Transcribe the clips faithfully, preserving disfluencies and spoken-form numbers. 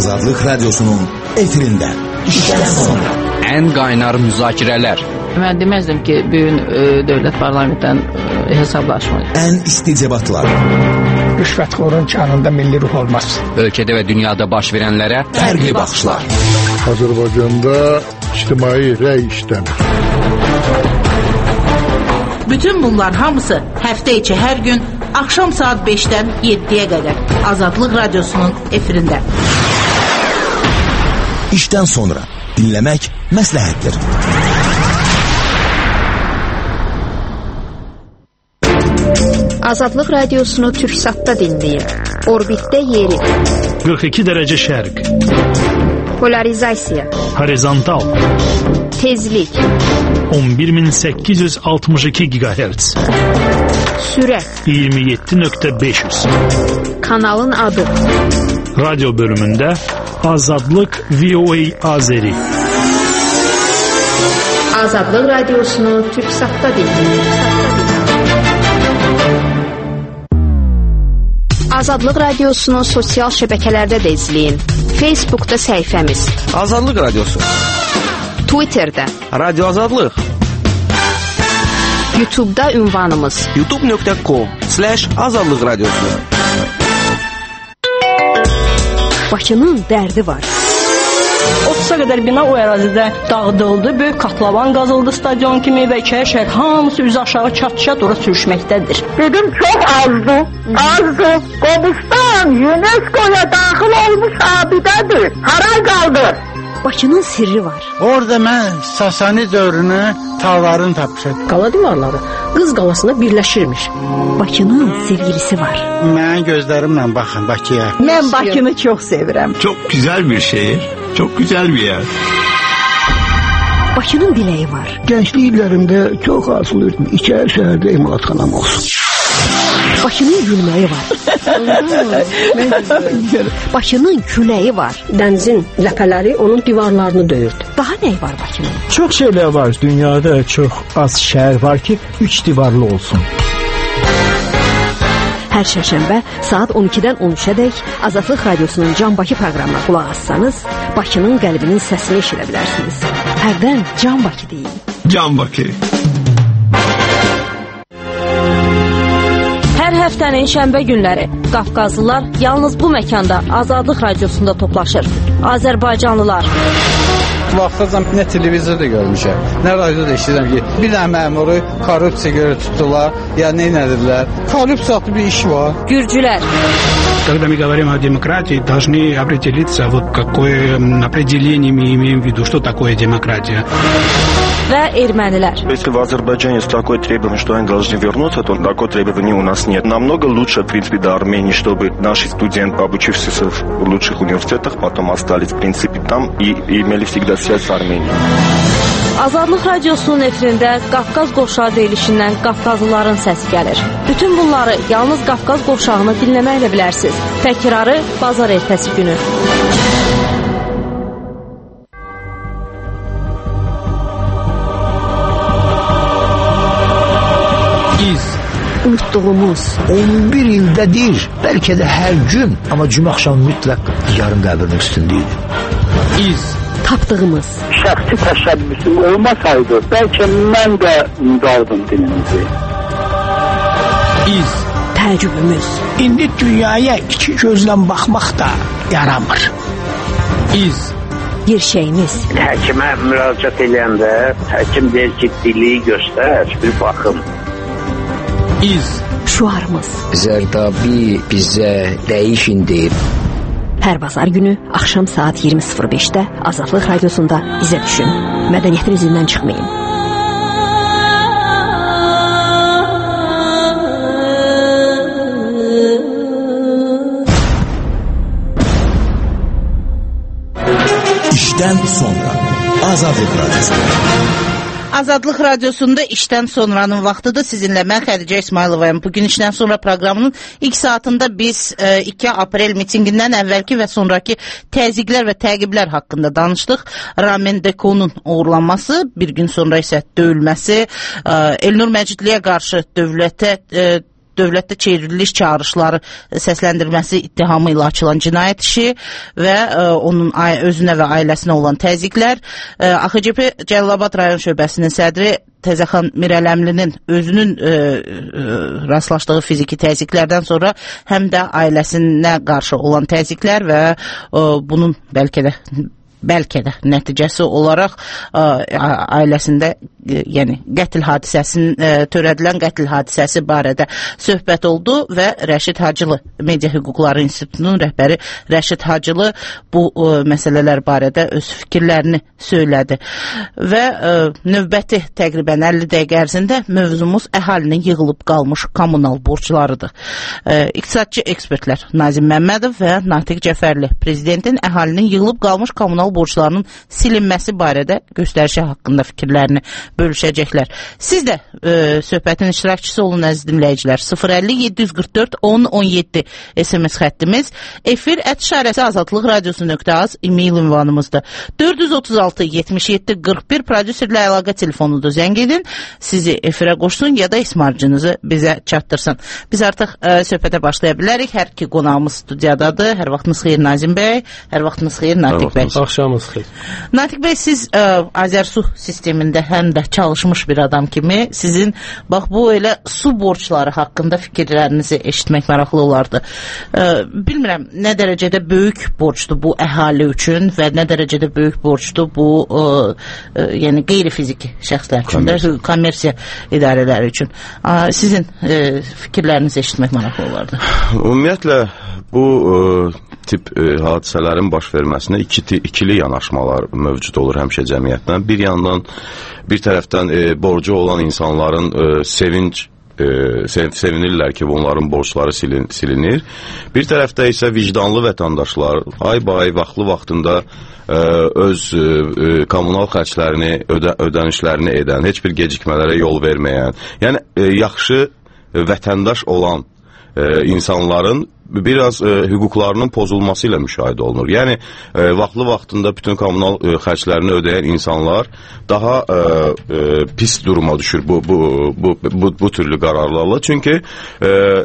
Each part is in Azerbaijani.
Azadlık Radyosu'nun efirinde. İşten sonra. En qaynar müzakirələr. Mən deməzdim ki, bugün e, dövlət parlamentdən e, hesablaşmayır. En isticebatlar. Rüşvətxorun canında milli ruh olmaz. Ölkədə və dünyada baş verənlərə Fərqli baxışlar. Azərbaycanda ictimai rəy işləmir. Bütün bunlar hamısı həftə içi hər gün axşam saat beşdən yeddiyə qədər Azadlıq Radyosu'nun efirində. İşten sonra dinlemek məsləhətdir. Azadlıq Radiosunu Türksat'ta dinleyin. Orbitdə yeri. qırx iki dərəcə şərq. Polarizasiya. Horizontal. Tezlik. on bir min səkkiz yüz altmış iki gigahertz. Sürət. iyirmi yeddi nöqtə beş yüz. Kanalın adı. Radyo bölümündə Azadlıq V O A Azeri. Azadlıq Radiosunu Türksat'ta dinleyin. Azadlıq Radiosunu sosial şəbəkələrdə də izləyin. Facebook'da səhifəmiz. Azadlıq Radyosu. Twitter'da. Radyo Azadlıq. YouTube'da ünvanımız. youtube nöqtə com slash Azadlıq Radyosu. Bakının dərdi var. otuza qədər bina o ərazidə dağıdıldı. Böyük katlavan qazıldı stadion kimi və iki şəhər hamısı üzü aşağı çat-çat ora sürüşməkdədir. Dedim çox azdı. Azdı. Qobustan UNESCO'ya daxil olmuş abidədir. Haray qaldı. Bakının sirri var. Orada mən Sasani dövrünü tağların tapmışam. Qala divarları Qız qalasına birləşirmiş. Bakının sevgilisi var. Mən gözlərimlə baxın Bakıya. Mən Bakını çox sevirəm. Çok güzel bir şehir. Çok güzel bir yer. Bakının diləyi var. Gençlik illərimdə çox arzulayırdım. İçəri şəhərdə emalatxanam olsun. Bakının gülməyi var. Bakının küləyi var. Dənizin ləpələri onun divarlarını döyürdü. Daha nə var Bakının? Çox şeylər var. Dünyada çox az şəhər var ki, üç divarlı olsun. Hər şərşənbə saat on ikidən on üçə dək Azadlıq Radyosu'nun Can Bakı proqramına qulaq assanız, Bakının qəlbinin səsini eşidə bilərsiniz. Hərdən Can Bakı deyin. Can Bakı. Hər həftənin şənbə günləri Qafqazlılar yalnız bu məkanda Azadlıq Radiosunda toplaşır. Azərbaycanlılar. Vaxtacan nə televizorda görmüşəm, nə radioda eşidirəm ki, bir dənə məmuru korrupsiya görə tutdular, ya nə edilər? Korrupsiyalı bir iş var. Gürcülər. Когда мы говорим о демократии, должны определиться, вот какое определение мы имеем в виду, что такое демократия. Və ermənilər. Если в Азербайджане есть такое требование, что они должны вернуться, то такое требование у нас нет. Намного лучше, в принципе, до Армении, чтобы наши студенты, обучившиеся в лучших университетах, потом остались, в принципе, там и, и имели всегда связь с Арменией. Azadlıq Radyosu'nun efirində Qafqaz qovşağı deyilişindən Qafqazlıların səsi gəlir. Bütün bunları yalnız Qafqaz qovşağını dinləməklə bilərsiniz. Təkrarı bazar ertəsi günü. İz. Unutduğumuz on bir ildədir, bəlkə də hər gün, amma cümə axşamı mütləq yarın qəbrinin üstündəydi. İz. Tapdığımız. Şəxsi təşəbbüsüm olmasaydı, bəlkə mən də undardım dilimizi. İz. Təəccübümüz. İndi dünyaya iki gözlə baxmaq da yaramır. İz. Gerçəyimiz. Həkimə müraciət edəndə həkim deyir ki, dili göstər, bir baxım. İz. Şuarımız. Zərdabi bizə dəyişin deyib. Hər bazar günü axşam saat iyirmi sıfır beşdə Azadlıq Radiosunda izə düşün. Mədəniyyətin izindən çıxmayın. İşten sonra Azadlıq Radyosu. Azadlıq Radiosunda işdən sonranın vaxtıdır. Sizinlə mən Xədicə İsmayılovayım. Bugün işdən sonra proqramının ilk saatında biz e, iki aprel mitingindən əvvəlki və sonraki təzyiqlər və təqiblər haqqında danışdıq. Ramen Dekonun uğurlanması, bir gün sonra isə döyülməsi, e, Elnur Məcidliyə qarşı dövlətə e, dövlətdə çevriliş çağırışları səsləndirməsi ittihamı ilə açılan cinayət işi və ə, onun özünə və ailəsinə olan təzyiqlər. Ə, A X C P Cəlilabad rayon şöbəsinin sədri Təzəxan Mirələmlinin özünün ə, ə, rastlaşdığı fiziki təzyiqlərdən sonra həm də ailəsinə qarşı olan təzyiqlər və ə, bunun bəlkə də bəlkə də nəticəsi olaraq ə, ailəsində ə, yəni qətl hadisəsinin ə, törədilən qətl hadisəsi barədə söhbət oldu və Rəşid Hacılı Media Hüquqları İnstitutunun rəhbəri Rəşid Hacılı bu ə, məsələlər barədə öz fikirlərini söylədi və ə, növbəti təqribən əlli dəqiqə ərzində mövzumuz əhalinin yığılıb qalmış kommunal borclarıdır. Ə, İqtisadçı ekspertlər Nazim Məmmədov və Natiq Cəfərli prezidentin əhalinin yığılıb qalmış kommunal borclarının silinməsi barədə göstərişi haqqında fikirlərini bölüşəcəklər. Siz də e, söhbətin iştirakçısı olun əziz dinləyicilər. sıfır əlli yeddi yüz qırx dörd on on yeddi S M S xəttimiz, efir ət işarəsi azadlıq radiosu nöqtə az e-mail ünvanımızdır. dörd yüz otuz altı yetmiş yeddi qırx bir prodüserlə əlaqə telefonudur. Zəng edin, sizi efirə qoşsun ya da ismarcınızı bizə çatdırsın. Biz artıq e, söhbətə başlaya bilərik. Hər iki qonağımız studiyadadır. Hər vaxtınız xeyir Nazim bəy, hər vaxtınız xeyir Natiq bəy. Axşamınız xeyir. Natiq bəy, siz ə, Azərsu sistemində həm də çalışmış bir adam kimi sizin bax bu elə su borcları haqqında fikirlərinizi eşitmək maraqlı olardı. Ə, bilmirəm nə dərəcədə böyük borcdur bu əhali üçün və nə dərəcədə böyük borcdur bu ə, ə, yəni qeyri-fiziki şəxslər üçün də, kommersiya idarələri üçün. Ə, sizin ə, fikirlərinizi eşitmək maraqlı olardı. Ümumiyyətlə bu ə, tip ə, hadisələrin baş verməsinə iki, ikili yanaşmalar mövcud olur həmişə cəmiyyətdən. Bir yandan, bir tərəfdən e, borcu olan insanların e, sevinç e, sev, sevinirlər ki, bunların borçları silin, silinir. Bir tərəfdə isə vicdanlı vətəndaşlar ay-bay vaxtlı vaxtında e, öz e, kommunal xərclərini, ödə, ödənişlərini edən, heç bir gecikmələrə yol verməyən, yəni e, yaxşı e, vətəndaş olan e, insanların biraz e, hüquqlarının pozulması ilə müşahidə olunur. Yəni, e, vaxtlı vaxtında bütün kommunal e, xərclərini ödəyən insanlar daha e, e, pis duruma düşür bu, bu, bu, bu, bu türlü qərarlarla. Çünki e,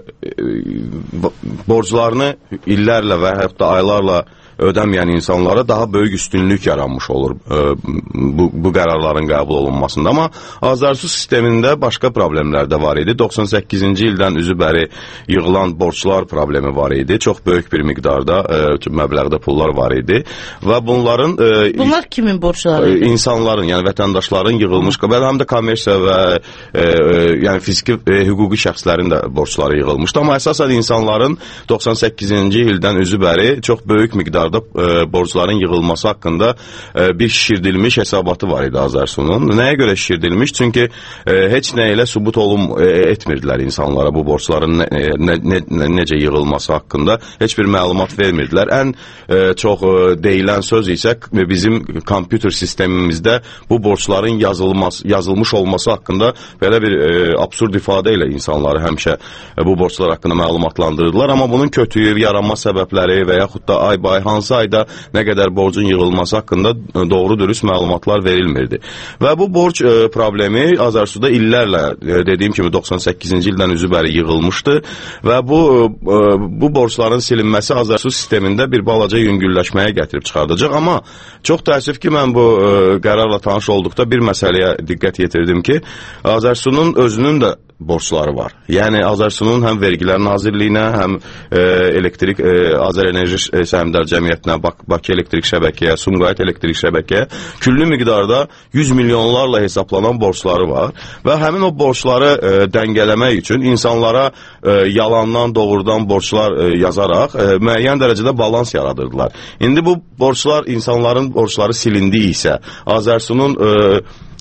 e, borclarını illərlə və hətta aylarla ödəməyən insanlara daha böyük üstünlük yaranmış olur e, bu, bu qərarların qəbul olunmasında. Amma Azərsu sistemində başqa problemlər də var idi. doxsan səkkizinci ildən üzü bəri yığılan borclar problemi var idi. Çox böyük bir miqdarda e, məbləğdə pullar var idi. Və bunların... E, Bunlar kimin borcları idi? İnsanların, yəni vətəndaşların yığılmış, həm də kommersiya və e, e, yəni fiziki e, hüquqi şəxslərin də borcları yığılmışdı. Amma əsasən insanların doxsan səkkizinci ildən üzü bəri çox böyük miqdarda E, borcların yığılması haqqında e, bir şişirdilmiş hesabatı var idi Azərsunun. Nəyə görə şişirdilmiş? Çünki e, heç nə ilə sübut olum e, etmirdilər insanlara bu borcların ne, ne, ne, necə yığılması haqqında heç bir məlumat vermirdilər. Ən e, çox e, deyilən söz isə bizim kompüter sistemimizdə bu borcların yazılması, yazılmış olması haqqında belə bir e, absurd ifadə ilə insanları həmişə e, bu borclar haqqında məlumatlandırırdılar. Amma bunun kötüyü, yaranma səbəbləri və yaxud da ay-bay hansı ayda nə qədər borcun yığılması haqqında doğru dürüst məlumatlar verilmirdi. Və bu borc e, problemi Azərsuda illərlə e, dediyim kimi doxsan səkkizinci ildən üzü bəri yığılmışdı və bu e, bu borcların silinməsi Azərsu sistemində bir balaca yüngülləşməyə gətirib çıxardacaq. Amma çox təəssüf ki, mən bu e, qərarla tanış olduqda bir məsələyə diqqət yetirdim ki, Azərsunun özünün də borcları var. Yəni Azərsunun həm Vergilər Nazirliyinə, həm e, elektrik e, Azər Enerji Səhmdar Cəmiyyətinə, Bak Bakı Elektrik Şəbəkəyə, Sumqayıt Elektrik Şəbəkəyə küllü miqdarda yüz milyonlarla hesaplanan borcları var və həmin o borcları e, dəngələmək üçün insanlara e, yalandan, doğrudan borclar e, yazaraq e, müəyyən dərəcədə balans yaradırdılar. İndi bu borclar, insanların borcları silindi isə Azərsunun e,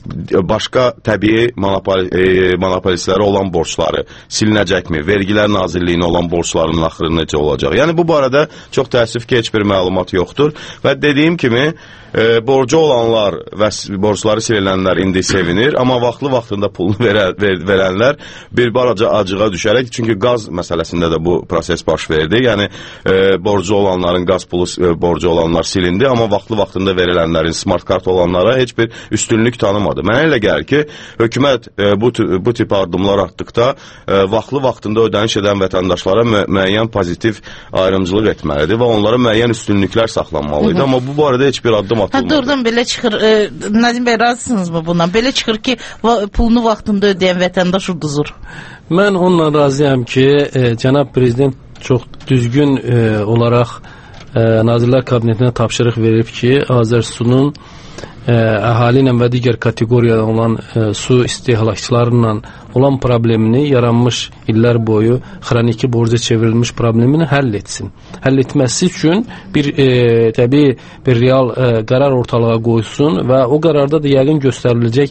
başqa təbii monopol, e, monopolistləri olan borcları silinəcəkmi? Vergilər Nazirliyinə olan borclarının axırı necə olacaq? Yəni bu barədə çox təəssüf ki, heç bir məlumat yoxdur və dediyim kimi e, borcu olanlar və borcları silinənlər indi sevinir, amma vaxtlı vaxtında pulunu verə, ver, verənlər bir balaca acığa düşərək, çünki qaz məsələsində də bu proses baş verdi. Yəni e, borcu olanların qaz pulu e, borcu olanlar silindi, amma vaxtlı vaxtında verilənlərin smart kart olanlara heç bir üstünlük tanımadı. Mənə elə gəlir ki, hökumət e, bu, bu tip addımlar atdıqda e, vaxtlı vaxtında ödəniş edən vətəndaşlara mü müəyyən pozitiv ayrımcılıq etməlidir və onlara müəyyən üstünlüklər saxlanmalıydı. Hı -hı. Amma bu barədə heç bir addım atılmadı. Hə, doğrudan belə çıxır. E, Nazim bəy, razısınızmı bundan? Belə çıxır ki, va pulunu vaxtında ödəyən vətəndaş uduzur. Mən onunla razıyam ki, e, cənab prezident çox düzgün e, olaraq e, Nazirlər Kabinetinə tapşırıq verib ki, Azərsunun e, əhali ilə və digər kateqoriyada olan e, su istehlakçılarla olan problemini, yaranmış illər boyu xroniki borca çevrilmiş problemini həll etsin. Həll etməsi üçün bir e, təbii bir real e, qərar ortalığa qoysun və o qərarda da yəqin göstəriləcək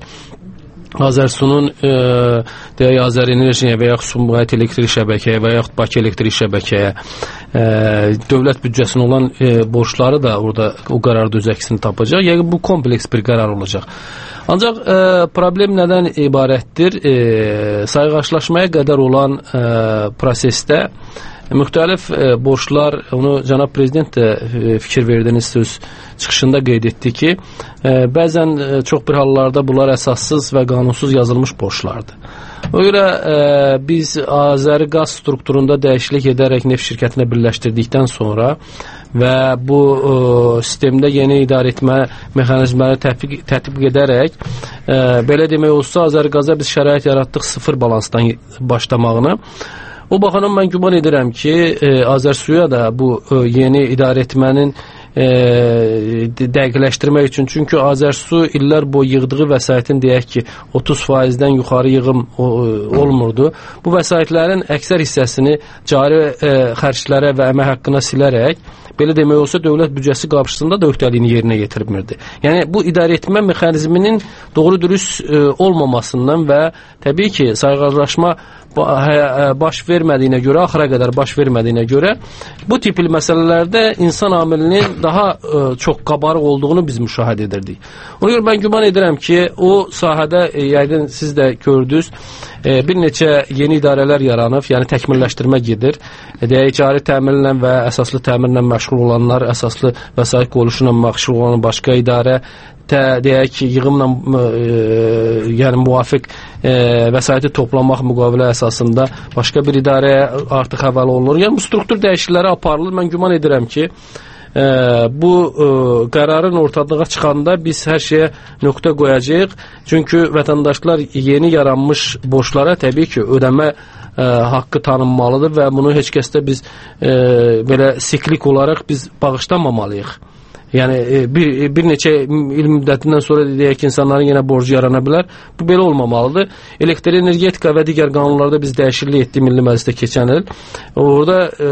Azərsunun e, deyək Azər Enerjiyə və yaxud Sumqayıt elektrik şəbəkəyə və yaxud Bakı elektrik şəbəkəyə e, dövlət büdcəsinə olan e, borçları da orada o qərarda öz əksini tapacaq. Yəni bu kompleks bir qərar olacaq. Ancaq e, problem nədən ibarətdir? E, sayğaçlaşmaya qədər olan e, prosesdə müxtəlif e, borçlar, onu cənab prezident də e, fikir verdiyiniz söz çıxışında qeyd etdi ki, e, bəzən e, çox bir hallarda bunlar əsassız və qanunsuz yazılmış borçlardır. O görə e, biz Azəri qaz strukturunda dəyişiklik edərək neft şirkətinə birləşdirdikdən sonra və bu e, sistemdə yeni idarə etmə mexanizmləri tətbiq, tətbiq edərək e, belə demək olsa Azəri qaza biz şərait yaratdıq sıfır balansdan başlamağını. O baxımdan mən güman edirəm ki, e, Azərsuya da bu e, yeni idarə etmənin e, dəqiqləşdirmək üçün, çünki Azərsu illər boyu yığdığı vəsaitin deyək ki, otuz faizdən yuxarı yığım o, olmurdu. Bu vəsaitlərin əksər hissəsini cari e, xərclərə və əmək haqqına silərək, belə demək olsa dövlət büdcəsi qarşısında da öhdəliyini yerinə yetirmirdi. Yəni bu idarə etmə mexanizminin doğru dürüst e, olmamasından və təbii ki, sayğaclaşma baş vermədiyinə görə, axıra qədər baş vermədiyinə görə bu tipli məsələlərdə insan amilinin daha ə, çox qabarıq olduğunu biz müşahidə edirdik. Ona görə mən güman edirəm ki, o sahədə e, yəqin siz də gördünüz, e, bir neçə yeni idarələr yaranıb, yəni təkmilləşdirmə gedir. E, deyək, cari təminlə və əsaslı təminlə məşğul olanlar, əsaslı vəsait qoyuluşu ilə məşğul olan başqa idarə, Tə, deyək ki, yığımla e, yəni müvafiq e, vəsaiti toplamaq müqavilə əsasında başqa bir idarəyə artıq həvalə olunur. Yəni bu struktur dəyişiklikləri aparılır. Mən güman edirəm ki, e, bu e, qərarın ortalığa çıxanda biz hər şeyə nöqtə qoyacağıq. Çünki vətəndaşlar yeni yaranmış borclara təbii ki, ödəmə e, haqqı tanınmalıdır və bunu heç kəsdə biz e, belə siklik olaraq biz bağışlamamalıyıq. Yəni bir, bir neçə il müddətindən sonra deyək ki, insanların yenə borcu yarana bilər. Bu belə olmamalıdır. Elektrik, energetika və digər qanunlarda biz dəyişiklik etdik Milli Məclisdə keçən il. Orada e,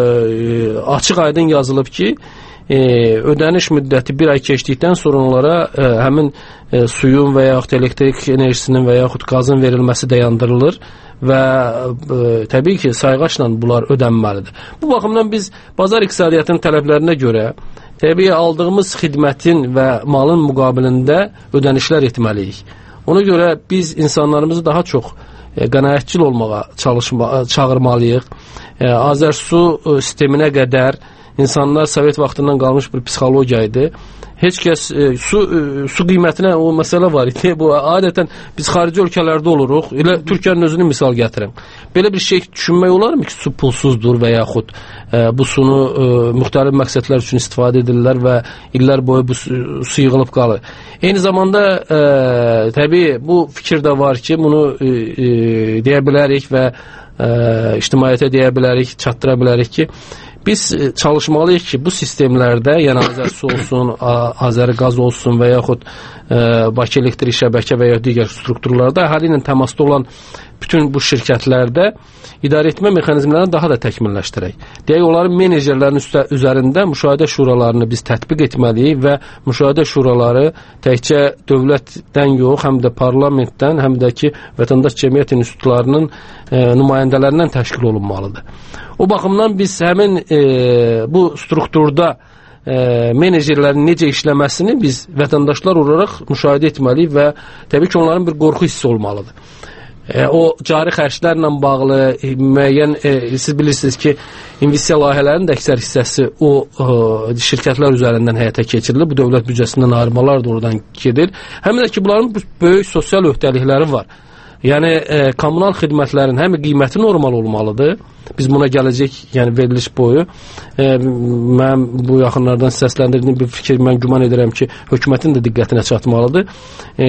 açıq aydın yazılıb ki, e, ödəniş müddəti bir ay keçdikdən sonra onlara e, həmin e, suyun və yaxud elektrik enerjisinin və yaxud qazın verilməsi dayandırılır və e, təbii ki, sayğaçla bunlar ödənməlidir. Bu baxımdan biz bazar iqtisadiyyatının tələblərinə görə təbii aldığımız xidmətin və malın müqabilində ödənişlər etməliyik. Ona görə biz insanlarımızı daha çox e, qənaətçil olmağa çalışma, çağırmalıyıq. E, Azərsu e, sisteminə qədər insanlar Sovet vaxtından qalmış bir psixologiya idi. Heç kəs e, su e, su qiymətinə o məsələ var idi. Bu adətən biz xarici ölkələrdə oluruq. Elə Türkiyənin özünü misal gətirim. Belə bir şey düşünmək olarmı ki, su pulsuzdur və yaxud e, bu sunu e, müxtəlif məqsədlər üçün istifadə edirlər və illər boyu bu su, su yığılıb qalır. Eyni zamanda e, təbii bu fikir də var ki, bunu e, e, deyə bilərik və e, ictimaiyyətə deyə bilərik, çatdıra bilərik ki, biz çalışmalıyıq ki, bu sistemlərdə, yəni Azərsu olsun, Azəri qaz olsun və yaxud e, Bakı elektrik şəbəkə və ya digər strukturlarda əhali ilə təmasda olan bütün bu şirkətlərdə idarə etmə mexanizmlərini daha da təkmilləşdirək. Deyək, onların menecerlərinin üstə, üzərində müşahidə şuralarını biz tətbiq etməliyik və müşahidə şuraları təkcə dövlətdən yox, həm də parlamentdən, həm də ki, vətəndaş cəmiyyət institutlarının e, nümayəndələrindən təşkil olunmalıdır. O baxımdan biz həmin e, bu strukturda e, menecerlərin necə işləməsini biz vətəndaşlar olaraq müşahidə etməliyik və təbii ki, onların bir qorxu hissi olmalıdır. E, o cari xərclərlə bağlı e, müəyyən, e, siz bilirsiniz ki, investisiya layihələrinin də əksər hissəsi o e, şirkətlər üzərindən həyata keçirilir. Bu dövlət büdcəsindən ayırmalar da oradan gedir. Həm də ki, bunların böyük sosial öhdəlikləri var. Yəni, e, kommunal xidmətlərin həm qiyməti normal olmalıdır. Biz buna gələcək, yəni veriliş boyu. E, mən bu yaxınlardan səsləndirdiyim bir fikir, mən güman edirəm ki, hökumətin də diqqətinə çatmalıdır. E,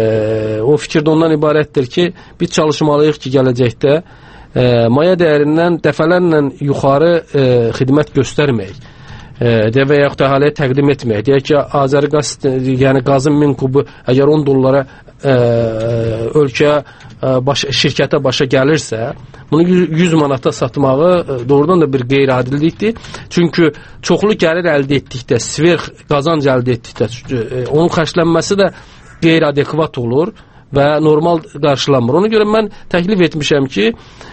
o fikir də ondan ibarətdir ki, biz çalışmalıyıq ki, gələcəkdə e, maya dəyərindən dəfələrlə yuxarı e, xidmət göstərməyik. E, və yaxud da əhaliyə təqdim etməyək. Deyək ki, Azərqaz, yəni qazın min kubu əgər on dollara e, ölkəyə, e, baş, şirkətə başa gəlirsə, bunu yüz manata satmağı e, doğrudan da bir qeyri-adillikdir. Çünki çoxlu gəlir əldə etdikdə, sverx qazanc əldə etdikdə, e, onun xərclənməsi də qeyri-adekvat olur və normal qarşılanmır. Ona görə mən təklif etmişəm ki,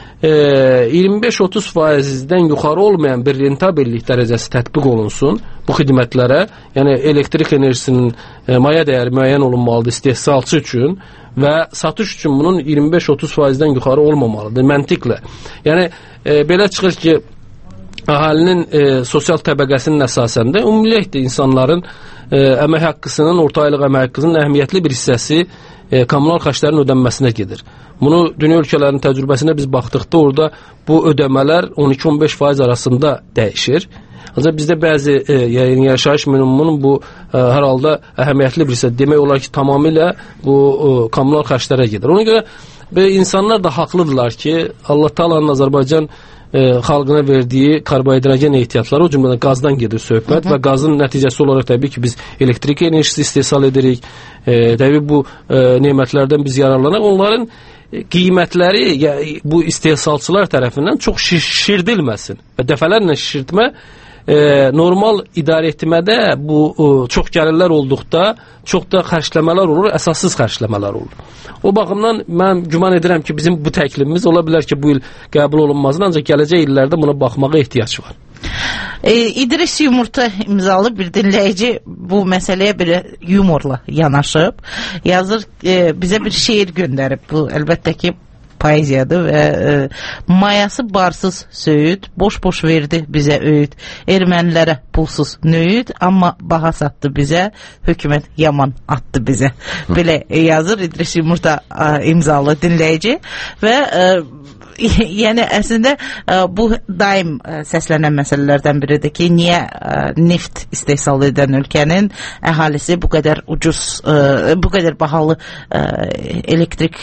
iyirmi beş otuz faizdən yuxarı olmayan bir rentabellik dərəcəsi tətbiq olunsun bu xidmətlərə. Yəni elektrik enerjisinin e, maya dəyəri müəyyən olunmalıdır istehsalçı üçün və satış üçün bunun iyirmi beş otuz faizdən yuxarı olmamalıdır məntiqlə. Yəni e, belə çıxır ki, əhalinin e, sosial təbəqəsinin əsasəndə ümumiyyətlə insanların e, əmək haqqısının, orta aylıq əmək haqqısının əhəmiyyətli bir hissəsi e, kommunal xərclərin ödənməsinə gedir. Bunu dünya ölkələrinin təcrübəsinə biz baxdıqda orada bu ödəmələr on iki on beş faiz arasında dəyişir. Ancaq bizdə bəzi e, yəni yaşayış minimumunun bu e, hər halda əhəmiyyətli bir hissə demək olar ki, tamamilə bu e, kommunal xərclərə gedir. Ona görə və insanlar da haqlıdırlar ki, Allah Taala'nın Azərbaycan e, xalqına verdiyi karbohidrogen ehtiyatları, o cümlədən qazdan gedir söhbət. Hı -hı. Və qazın nəticəsi olaraq təbii ki, biz elektrik enerjisi istehsal edirik. E, təbii bu e, nemətlərdən biz yararlanaq. Onların qiymətləri ya, bu istehsalçılar tərəfindən çox şişirdilməsin və dəfələrlə şişirtmə e, normal idarə etmədə bu e, çox gəlirlər olduqda çox da xərcləmələr olur, əsassız xərcləmələr olur. O baxımdan mən güman edirəm ki, bizim bu təklifimiz ola bilər ki, bu il qəbul olunmazdır, ancaq gələcək illərdə buna baxmağa ehtiyac var. E, İdris Yumurta imzalı bir dinləyici bu məsələyə bir yumorla yanaşıb. Yazır, e, bizə bir şeir göndərib. Bu əlbəttə ki, poeziyadır və e, mayası barsız söyüd, boş-boş verdi bizə öyüd. Ermənilərə pulsuz nöyüd, amma baha satdı bizə, hökumət yaman attı bizə. Belə yazır İdris Yumurta e, imzalı dinləyici və e, yəni əslində bu daim səslənən məsələlərdən biridir ki, niyə neft istehsal edən ölkənin əhalisi bu qədər ucuz, bu qədər bahalı elektrik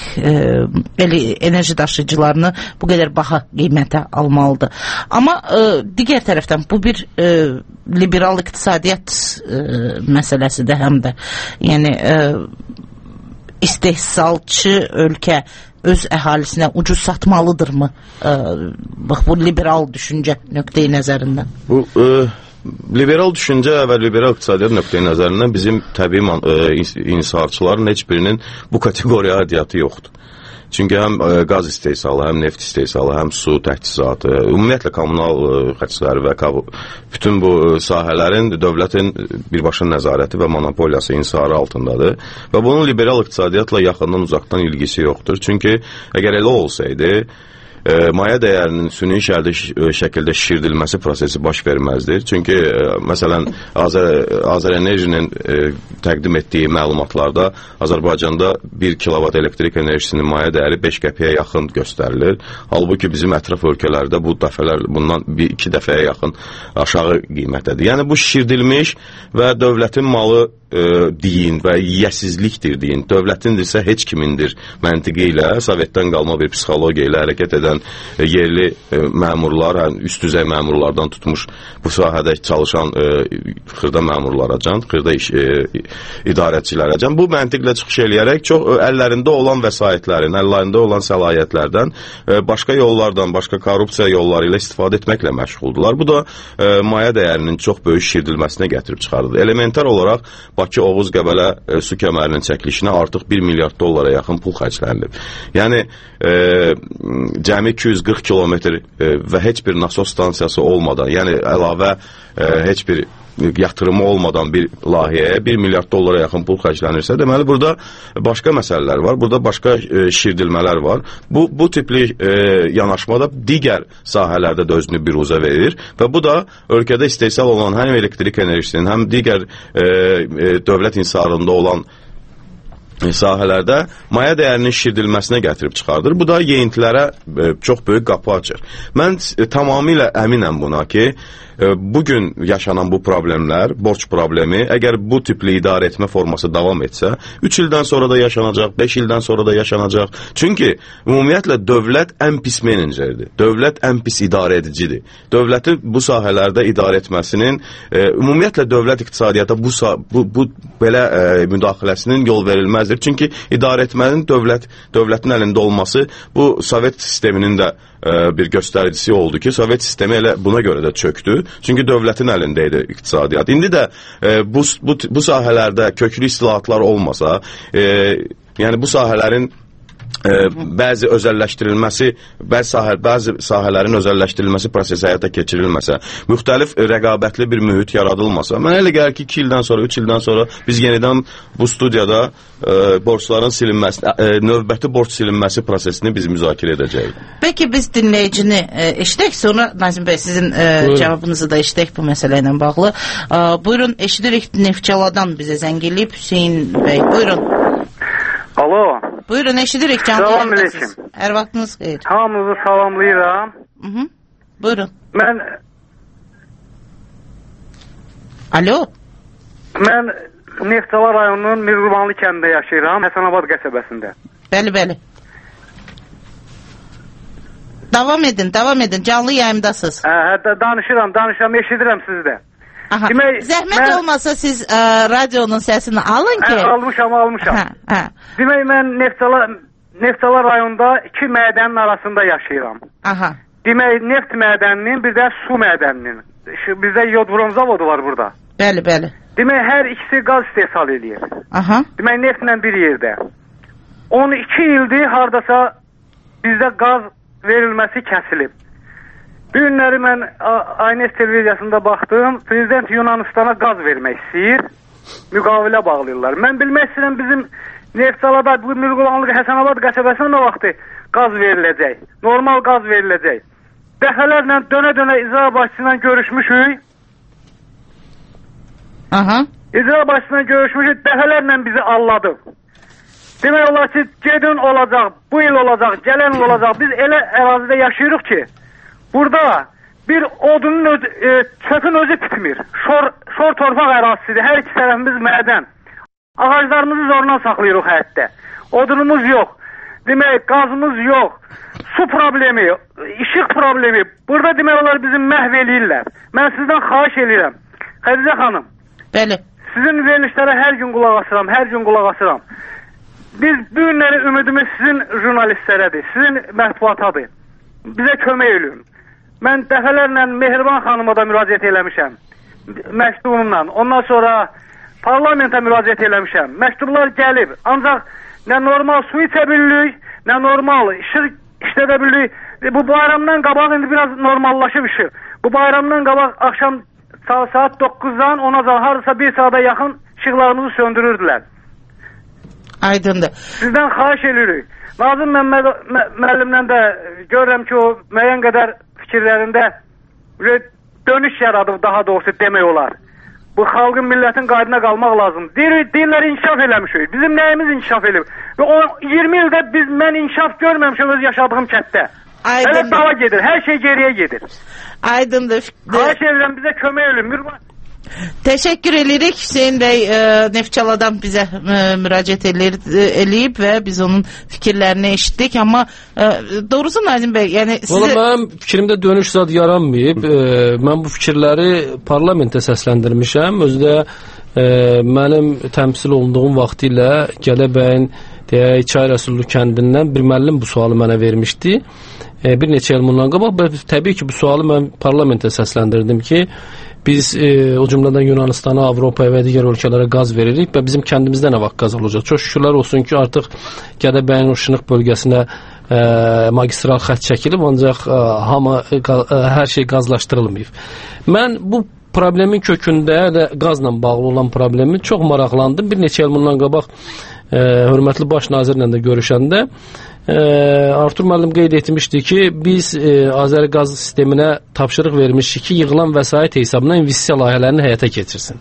enerji daşıyıcılarını bu qədər baha qiymətə almalıdır. Amma digər tərəfdən bu bir liberal iqtisadiyyat məsələsidir həm də. Yəni istehsalçı ölkə öz əhalisinə ucuz satmalıdırmı? Ee, bax, bu liberal düşüncə nöqteyi nəzərindən. Bu e, liberal düşüncə və liberal iqtisadiyyat nöqteyi nəzərindən bizim təbii e, inhisarçıların heç birinin bu kateqoriya aidiyyatı yoxdur. Çünki həm e, qaz istehsalı, həm neft istehsalı, həm su təchizatı, ümumiyyətlə kommunal e, xərcləri və bütün bu sahələrin dövlətin birbaşa nəzarəti və monopoliyası inhisarı altındadır. Və bunun liberal iqtisadiyyatla yaxından uzaqdan ilgisi yoxdur. Çünki əgər elə olsaydı, E, maya dəyərinin süni şəkildə şişirdilməsi prosesi baş verməzdir. Çünki e, məsələn Azər, Azərenerjinin e, təqdim etdiyi məlumatlarda Azərbaycanda bir kilovat elektrik enerjisinin maya dəyəri beş qəpiyə yaxın göstərilir. Halbuki bizim ətraf ölkələrdə bu dəfələr bundan bir iki dəfəyə yaxın aşağı qiymətdədir. Yəni bu şişirdilmiş və dövlətin malı e, deyin və yiyəsizlikdir deyin. Dövlətindirsə heç kimindir məntiqi ilə, Sovetdən qalma bir psixologiya ilə hərəkət edən yerli e, məmurlar, hə, üst düzey məmurlardan tutmuş bu sahədə çalışan e, xırda məmurlara can, xırda iş, e, idarəçilərə can. Bu məntiqlə çıxış eləyərək çox e, əllərində olan vəsaitlərin, əllərində olan səlahiyyətlərdən e, başqa yollardan, başqa korrupsiya yolları ilə istifadə etməklə məşğuldular. Bu da e, maya dəyərinin çox böyük şişirdilməsinə gətirib çıxardı. Elementar olaraq Bakı-Oğuz-Qəbələ e, su kəmərinin çəkilişinə artıq bir milyard dollara yaxın pul xərclənilib. Yəni e, cəmi iki yüz qırx kilometr e, və heç bir nasos stansiyası olmadan, yəni əlavə e, heç bir yatırımı olmadan bir layihəyə bir milyard dollara yaxın pul xərclənirsə, deməli burada başqa məsələlər var, burada başqa e, şirdilmələr var. Bu bu tipli e, yanaşma da digər sahələrdə də özünü biruza verir və bu da ölkədə istehsal olan həm elektrik enerjisinin, həm digər e, e, dövlət inhisarında olan sahələrdə maya dəyərinin şirdilməsinə gətirib çıxardır. Bu da yeyintilərə e, çox böyük qapı açır. Mən e, tamamilə əminəm buna ki, e, bugün yaşanan bu problemlər, borc problemi, əgər bu tipli idarə etmə forması davam etsə, üç ildən sonra da yaşanacaq, beş ildən sonra da yaşanacaq. Çünki ümumiyyətlə dövlət ən pis menecerdir. Dövlət ən pis idarə edicidir. Dövlətin bu sahələrdə idarə etməsinin, e, ümumiyyətlə dövlət iqtisadiyyata bu, bu, bu belə e, müdaxiləsinin yol verilməz. Çünki idarə etmənin dövlət dövlətin əlində olması bu Sovet sisteminin də e, bir göstəricisi oldu ki, Sovet sistemi elə buna görə də çöktü. Çünki dövlətin əlində idi iqtisadiyyat. İndi də e, bu, bu bu sahələrdə köklü islahatlar olmasa, e, yəni bu sahələrin e, bəzi özəlləşdirilməsi, bəzi, sahə, bəzi sahələrin özəlləşdirilməsi prosesi həyata keçirilməsə, müxtəlif e, rəqabətli bir mühit yaradılmasa, mən elə gəlir ki, iki ildən sonra, üç ildən sonra biz yenidən bu studiyada e, borçların silinməsi, e, növbəti borc silinməsi prosesini biz müzakirə edəcəyik. Peki biz dinləyicini e, eşidək, sonra Nazim bəy sizin e, cavabınızı da eşidək bu məsələ ilə bağlı. E, buyurun, eşidirik Neftçaladan bizə zəng eləyib Hüseyin bəy, buyurun. Alo. Buyurun, eşidirik canlı yayındasınız. Hər vaxtınız xeyir. Hamınızı salamlayıram. Hı -hı. Buyurun. Mən Alo. Mən Neftçala rayonunun Mirqurbanlı kəndində yaşayıram, Həsənabad qəsəbəsində. Bəli, bəli. Davam edin, davam edin. Canlı yayımdasınız. Hə, hətta danışıram, danışıram, eşidirəm sizi də. Aha. Demək, zəhmət mən... olmasa siz ə, radionun səsini alın ki. Hə, almışam, almışam. Hə, hə. Demək, mən Neftçala, Neftçala rayonunda iki mədənin arasında yaşayıram. Aha. Demək, neft mədəninin, bir də su mədəninin. Bizdə yodvron zavodu var burada. Bəli, bəli. Demək, hər ikisi qaz istehsal edir. Aha. Demək, neftlə bir yerdə. on iki ildir hardasa bizdə qaz verilməsi kəsilib. Bu günləri mən A N S televiziyasında baxdım, Prezident Yunanistana qaz vermək istəyir, müqavilə bağlayırlar. Mən bilmək istəyirəm, bizim Neftçalada, bu Mirqurbanlı Həsənabad qəsəbəsinə nə vaxtı qaz veriləcək, normal qaz veriləcək. Dəfələrlə dönə-dönə icra başçısıyla görüşmüşük. Aha. İcra başçısıyla görüşmüşük, dəfələrlə bizi alladı. Demək olar ki, gedin olacaq, bu il olacaq, gələn il olacaq. Biz elə ərazidə yaşayırıq ki, burada bir odunun öz, e, çöpün özü bitmir. Şor, şor torpaq ərazisidir. Hər iki tərəfimiz mədən. Ağaclarımızı zorla saxlayırıq həyətdə. Odunumuz yox. Demək, qazımız yox. Su problemi, işıq problemi. Burada demək olar bizim məhv eləyirlər. Mən sizdən xahiş eləyirəm. Xədicə xanım. Bəli. Sizin verilişlərə hər gün qulaq asıram, hər gün qulaq asıram. Biz bu günləri ümidimiz sizin jurnalistlərədir, sizin mətbuatadır. Bizə kömək edin. Mən dəfələrlə Mehriban xanıma da müraciət eləmişəm, məktubumla. Ondan sonra parlamentə müraciət eləmişəm. Məktublar gəlib, ancaq nə normal su içə bilirik, nə normal işıq işlədə bilirik. Bu bayramdan qabaq indi biraz normallaşıb işıq. Bu bayramdan qabaq axşam saat doqquzdan ona harasa bir saata yaxın işıqlarımızı söndürürdülər. Aydındır. Sizdən xahiş edirik. Nazım Məmməd müəllimlə də görürəm ki, o müəyyən qədər fikirlərində dönüş yaradıb, daha doğrusu demək olar. Bu xalqın, millətin qaydına qalmaq lazım. Deyir, deyirlər inkişaf eləmişik. Bizim nəyimiz inkişaf elib? Və o iyirmi ildə biz, mən inkişaf görməmişim öz yaşadığım kətdə. Elə dava gedir, hər şey geriyə gedir. Aydındır. Xahiş edirəm, bizə kömək edin. Mürvan. Teşekkür edirik. Hüseyin Bey e, Neftçaladan bizə e, müraciət edir, e, eləyib və biz onun fikirlərini eşitdik. Amma e, doğrusu Nazim Bey, yəni sizə... Valla mənim fikrimdə dönüş zad yaranmayıb. E, mən bu fikirləri parlamentə səsləndirmişəm. Özü də e, mənim təmsil olunduğum vaxtı ilə Gələbəyin deyək, Çay Rəsullu kəndindən bir müəllim bu sualı mənə vermişdi. E, bir neçə il bundan qabaq. Təbii ki, bu sualı mən parlamentə səsləndirdim ki, biz e, o cümlədən Yunanistana, Avropaya və digər ölkələrə qaz veririk və bizim kəndimizdə nə vaxt qaz olacaq? Çox şükürlər olsun ki, artıq Gədəbəyin o Şınıq bölgəsinə e, magistral xətt çəkilib, ancaq e, hamı, e, hər şey qazlaşdırılmayıb. Mən bu problemin kökündə də qazla bağlı olan problemi çox maraqlandım. Bir neçə il bundan qabaq e, hörmətli baş nazirlə də görüşəndə e, Artur müəllim qeyd etmişdi ki, biz e, Azəriqaz sisteminə tapşırıq vermişik ki, yığılan vəsait hesabına investisiya layihələrini həyata keçirsin.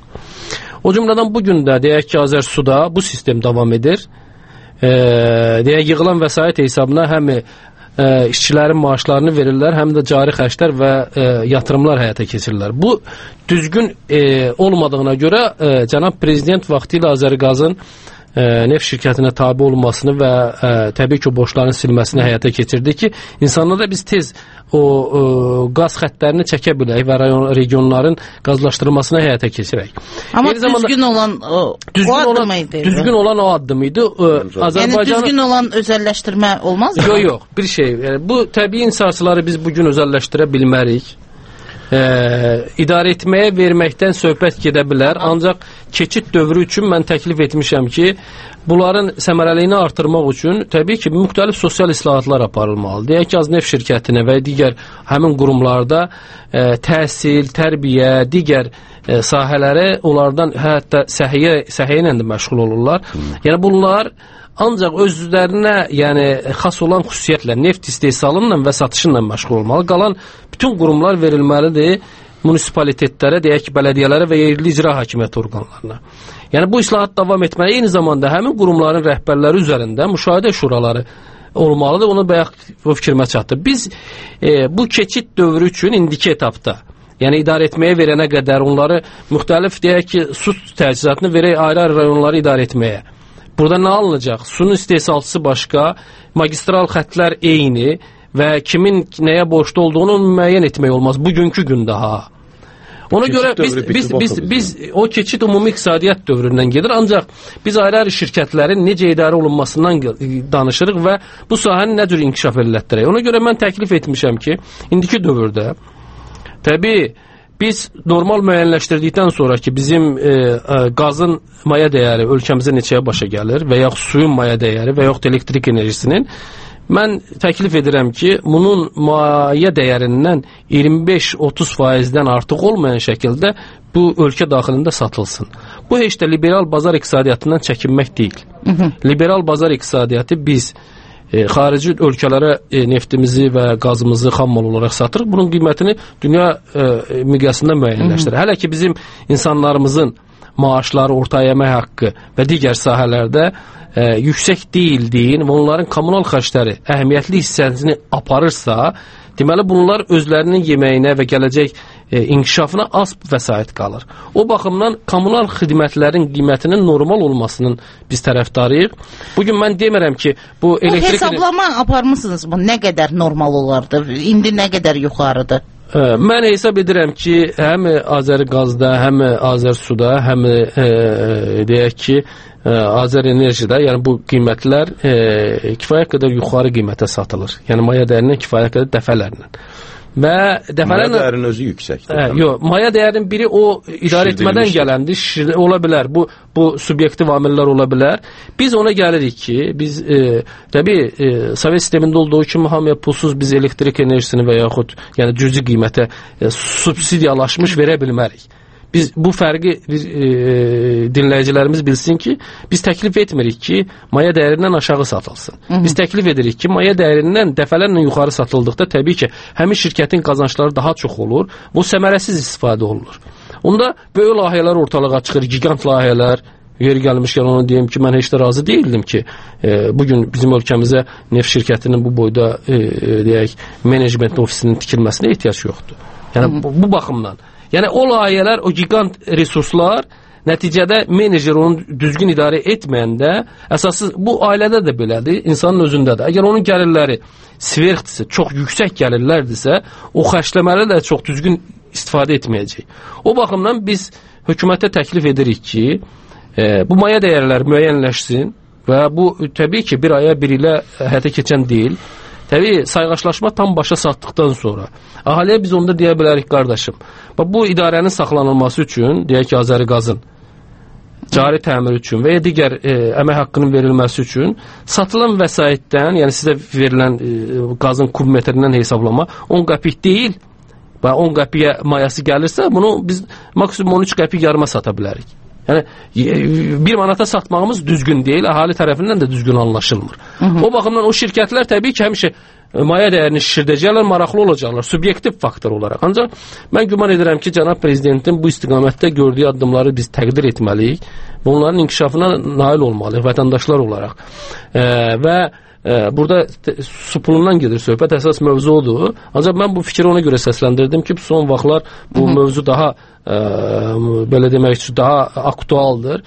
O cümlədən bugün də deyək ki, Azərsuda bu sistem davam edir. E, deyək yığılan vəsait hesabına həm e, işçilərin maaşlarını verirlər, həm də cari xərclər və e, yatırımlar həyata keçirirlər. Bu düzgün e, olmadığına görə e, cənab prezident vaxtilə Azəriqazın e, neft şirkətinə tabe olmasını və e, təbii ki, borcların silməsini həyata keçirdi ki, insanlara biz tez o e, qaz xəttlərini çəkə bilək və rayon, regionların qazlaşdırılmasına həyata keçirək. Amma Eyni düzgün olan o, düzgün o addım olan, idi. Düzgün olan o addım idi. Yəni düzgün olan özəlləşdirmə olmaz mı? Yox, yox, bir şey. Yəni, bu təbii insarsıları biz bugün özəlləşdirə bilmərik. E, idarə etməyə verməkdən söhbət gedə bilər. Ancaq keçid dövrü üçün mən təklif etmişəm ki, bunların səmərəliyini artırmaq üçün təbii ki, müxtəlif sosial islahatlar aparılmalıdır. Deyək ki, az neft şirkətinə və digər həmin qurumlarda e, təhsil, tərbiyə, digər e, sahələri onlardan hətta səhiyyə, səhiyyə ilə də məşğul olurlar. Hmm. Yəni bunlar ancaq özlərinə, yəni xas olan xüsusiyyətlə neft istehsalıyla və satışıyla məşğul olmalı. Qalan bütün qurumlar verilməlidir munisipalitetlərə, deyək ki, bələdiyyələrə və yerli icra hakimiyyəti orqanlarına. Yəni bu islahat davam etməli. Eyni zamanda həmin qurumların rəhbərləri üzərində müşahidə şuraları olmalıdır. Onu bayaq bu fikrimə çatdı. Biz e, bu keçid dövrü üçün indiki etapda, yəni idarə etməyə verənə qədər onları müxtəlif, deyək ki, su təchizatını verək ayrı-ayrı rayonları idarə etməyə. Burada nə alınacaq? Sunun istehsalçısı başqa, magistral xətlər eyni və kimin nəyə borclu olduğunu müəyyən etmək olmaz. Bugünkü gün daha. Ona keçid görə biz, biz, biz, biz o keçid ümumi iqtisadiyyat dövründən gedir. Ancaq biz ayrı-ayrı şirkətlərin necə idarə olunmasından danışırıq və bu sahəni nə cür inkişaf elətdirək. Ona görə mən təklif etmişəm ki, indiki dövrdə təbii biz normal müəyyənləşdirdikdən sonra ki, bizim e, e, qazın maya dəyəri ölkəmizə neçəyə başa gəlir və yaxud suyun maya dəyəri və yaxud elektrik enerjisinin, mən təklif edirəm ki, bunun maya dəyərindən iyirmi beş otuz faizdən artıq olmayan şəkildə bu ölkə daxilində satılsın. Bu heç də liberal bazar iqtisadiyyatından çəkinmək deyil. Hı -hı. Liberal bazar iqtisadiyyatı biz E, xarici ölkələrə e, neftimizi və qazımızı xam mal olaraq satırıq. Bunun qiymətini dünya e, miqyasında müəyyənləşdirir. Hələ ki bizim insanlarımızın maaşları, orta yemək haqqı və digər sahələrdə e, yüksək deyildiyin və onların kommunal xərcləri əhəmiyyətli hissəsini aparırsa, deməli bunlar özlərinin yeməyinə və gələcək e, inkişafına az vəsait qalır. O baxımdan kommunal xidmətlərin qiymətinin normal olmasının biz tərəfdarıyıq. Bugün mən demirəm ki, bu elektrik... O hesablama aparmısınız mı? Nə qədər normal olardı? İndi nə qədər yuxarıdır? Mən hesab edirəm ki, həm Azəriqazda, həm Azərsuda, həm e, deyək ki, e, Azərenerjidə, yəni bu qiymətlər e, kifayət qədər yuxarı qiymətə satılır. Yəni maya dəyərindən kifayət qədər dəfələrlə. Və dəfələrlə maya dəyərinin özü yüksəkdir. Hə, yox, maya dəyərinin biri o idarə etmədən gələndir, şir, ola bilər. Bu bu subyektiv amillər ola bilər. Biz ona gəlirik ki, biz e, təbii e, Sovet sistemində olduğu kimi hamıya pulsuz biz elektrik enerjisini və yaxud yəni cüzi qiymətə e, subsidiyalaşmış verə bilmərik. Biz bu fərqi biz, e, dinləyicilərimiz bilsin ki, biz təklif etmirik ki, maya dəyərindən aşağı satılsın. Hı -hı. Biz təklif edirik ki, maya dəyərindən dəfələrlə yuxarı satıldıqda təbii ki, həmin şirkətin qazançları daha çox olur. Bu səmərəsiz istifadə olunur. Onda böyük layihələr ortalığa çıxır, gigant layihələr. Yeri gəlmişkən onu deyim ki, mən heç də razı deyildim ki, e, bugün bizim ölkəmizə neft şirkətinin bu boyda e, deyək, menecment ofisinin tikilməsinə ehtiyac yoxdur. Yəni Hı -hı. bu, bu baxımdan. Yəni o layihələr, o gigant resurslar nəticədə menecer onu düzgün idarə etməyəndə, əsası bu ailədə də belədir, insanın özündə də. Əgər onun gəlirləri sverxdirsə, çox yüksək gəlirlərdirsə, o xərcləmələri də çox düzgün istifadə etməyəcək. O baxımdan biz hökumətə təklif edirik ki, e, bu maya dəyərləri müəyyənləşsin və bu təbii ki, bir aya bir ilə həyata keçən deyil. Təbii sayğaçlaşma tam başa satdıqdan sonra əhaliyə biz onda deyə bilərik, qardaşım, bu idarənin saxlanılması üçün, deyək ki, Azəriqazın cari təmir üçün və ya digər e, əmək haqqının verilməsi üçün satılan vəsaitdən, yəni sizə verilən e, qazın kub metrindən hesablama on qəpik deyil, və on qəpiyə mayası gəlirsə, bunu biz maksimum on üç qəpik yarıma sata bilərik. Yəni bir manata satmağımız düzgün deyil, əhali tərəfindən də düzgün anlaşılmır. Hı -hı. O baxımdan o şirkətlər təbii ki, həmişə maya dəyərini şişirdəcəklər, maraqlı olacaqlar, subyektiv faktor olaraq. Ancaq mən güman edirəm ki, cənab prezidentin bu istiqamətdə gördüyü addımları biz təqdir etməliyik və onların inkişafına nail olmalıyıq vətəndaşlar olaraq. E, və e, burada su pulundan gedir söhbət, əsas mövzu odur. Ancaq mən bu fikri ona görə səsləndirdim ki, son vaxtlar bu Hı -hı. mövzu daha e, belə demək üçün daha aktualdır.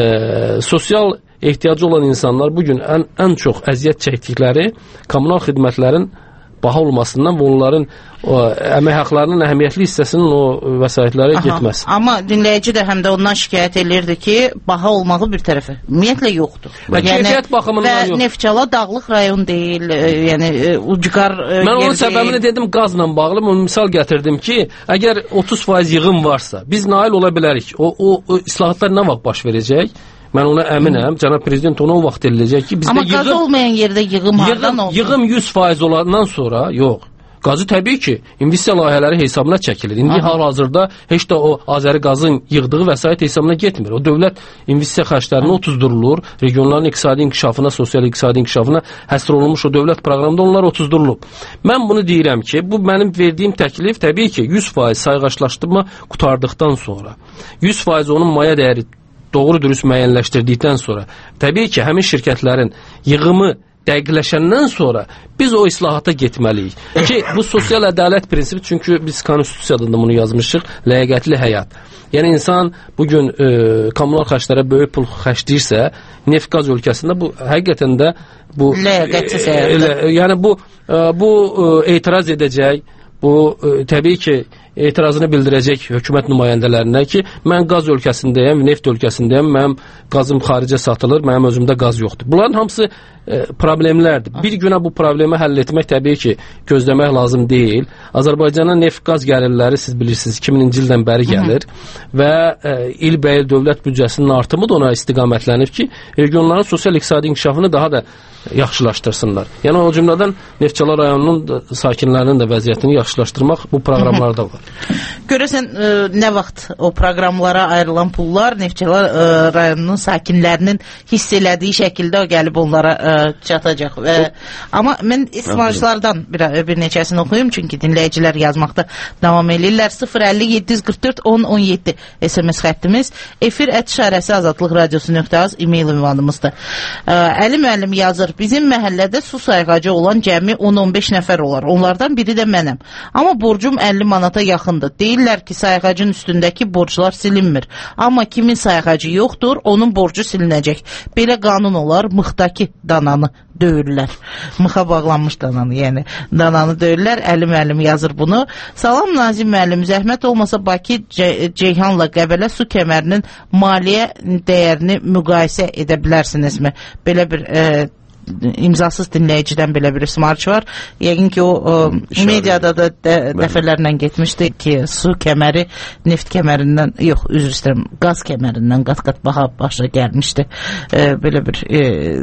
E, sosial ehtiyacı olan insanlar bugün ən, ən çox əziyyət çəkdikləri kommunal xidmətlərin baha olmasından və onların o, əmək haqlarının əhəmiyyətli hissəsinin o vəsaitlərə Aha, getməsi. Amma dinləyici də həm də ondan şikayət edirdi ki, baha olmağı bir tərəfə ümumiyyətlə yoxdur. Və keyfiyyət yəni, baxımından yox. Və Neftçala dağlıq rayon deyil, e, yəni e, ucqar e, Mən onun səbəbini dedim, qazla bağlı, onu misal gətirdim ki, əgər otuz faiz yığım varsa, biz nail ola bilərik. O, o, o islahatlar nə vaxt baş verəcək? Mən ona əminəm. Cənab prezident ona o vaxt eləyəcək ki, bizdə Amma qaz yığım, olmayan yerdə yığım hardan yığım, olur? Yığım yüz faiz olandan sonra, yox. Qazı təbii ki, investisiya layihələri hesabına çəkilir. İndi hal-hazırda heç də o Azəri qazın yığdığı vəsait hesabına getmir. O dövlət investisiya xərclərini otuzdurulur, regionların iqtisadi inkişafına, sosial iqtisadi inkişafına həsr olunmuş o dövlət proqramında onlar otuzdurulub. Mən bunu deyirəm ki, bu mənim verdiyim təklif təbii ki, yüz faiz sayğaçlaşdırma qutardıqdan sonra, yüz faiz onun maya dəyəri doğru dürüst müəyyənləşdirdikdən sonra, təbii ki, həmin şirkətlərin yığımı dəqiqləşəndən sonra biz o islahata getməliyik. Ki, bu sosial ədalət prinsipi, çünki biz konstitusiyada da bunu yazmışıq, ləyaqətli həyat. Yəni, insan bugün e, kommunal xərclərə böyük pul xərcləyirsə, neft qaz ölkəsində bu, həqiqətən də bu... Ləyaqətsiz həyatdır. E, yəni, bu, e, bu e, etiraz edəcək, bu e, təbii ki, etirazını bildirəcək hökumət nümayəndələrinə ki, mən qaz ölkəsindəyəm, neft ölkəsindəyəm, mənim qazım xaricə satılır, mənim özümdə qaz yoxdur. Bunların hamısı e, problemlərdir. Bir günə bu problemi həll etmək təbii ki, gözləmək lazım deyil. Azərbaycana neft qaz gəlirləri, siz bilirsiniz, iki minci ildən bəri gəlir və e, ilbəil dövlət büdcəsinin artımı da ona istiqamətlənib ki, regionların sosial-iqtisadi inkişafını daha da yaxşılaşdırsınlar. Yəni, o cümlədən Neftçala rayonunun da, sakinlərinin də vəziyyətini yaxşılaşdırmaq bu proqramlarda var. Görəsən, e, nə vaxt o proqramlara ayrılan pullar Neftçala e, rayonunun sakinlərinin hiss elədiyi şəkildə o gəlib onlara e, çatacaq. Və, amma mən ismarışlardan bir, bir neçəsini oxuyum, çünki dinləyicilər yazmaqda davam edirlər. sıfır əlli yeddi yüz qırx dörd on on yeddi S M S xəttimiz, efir ət işarəsi azadlıq radiosu nöqtə az e-mail ünvanımızdır. E, Əli müəllim yazır, bizim məhəllədə su sayğacı olan cəmi on on beş nəfər olar. Onlardan biri də mənəm. Amma borcum əlli manata yaxındır. Deyirlər ki, sayğacın üstündəki borclar silinmir. Amma kimin sayğacı yoxdur, onun borcu silinəcək. Belə qanun olar, mıxdakı dananı döyürlər. Mıxa bağlanmış dananı, yəni dananı döyürlər. Əli müəllim yazır bunu. Salam Nazim müəllim, zəhmət olmasa Bakı Ce Ceyhanla Qəbələ su kəmərinin maliyyə dəyərini müqayisə edə bilərsinizmi? Belə bir e, imzasız dinləyicidən belə bir ismarç var. Yəqin ki, o, o mediada da də, dəfələrlə getmişdi ki, su kəməri neft kəmərindən, yox, üzr istəyirəm, qaz kəmərindən qat-qat baha başa gəlmişdi. E, belə bir e,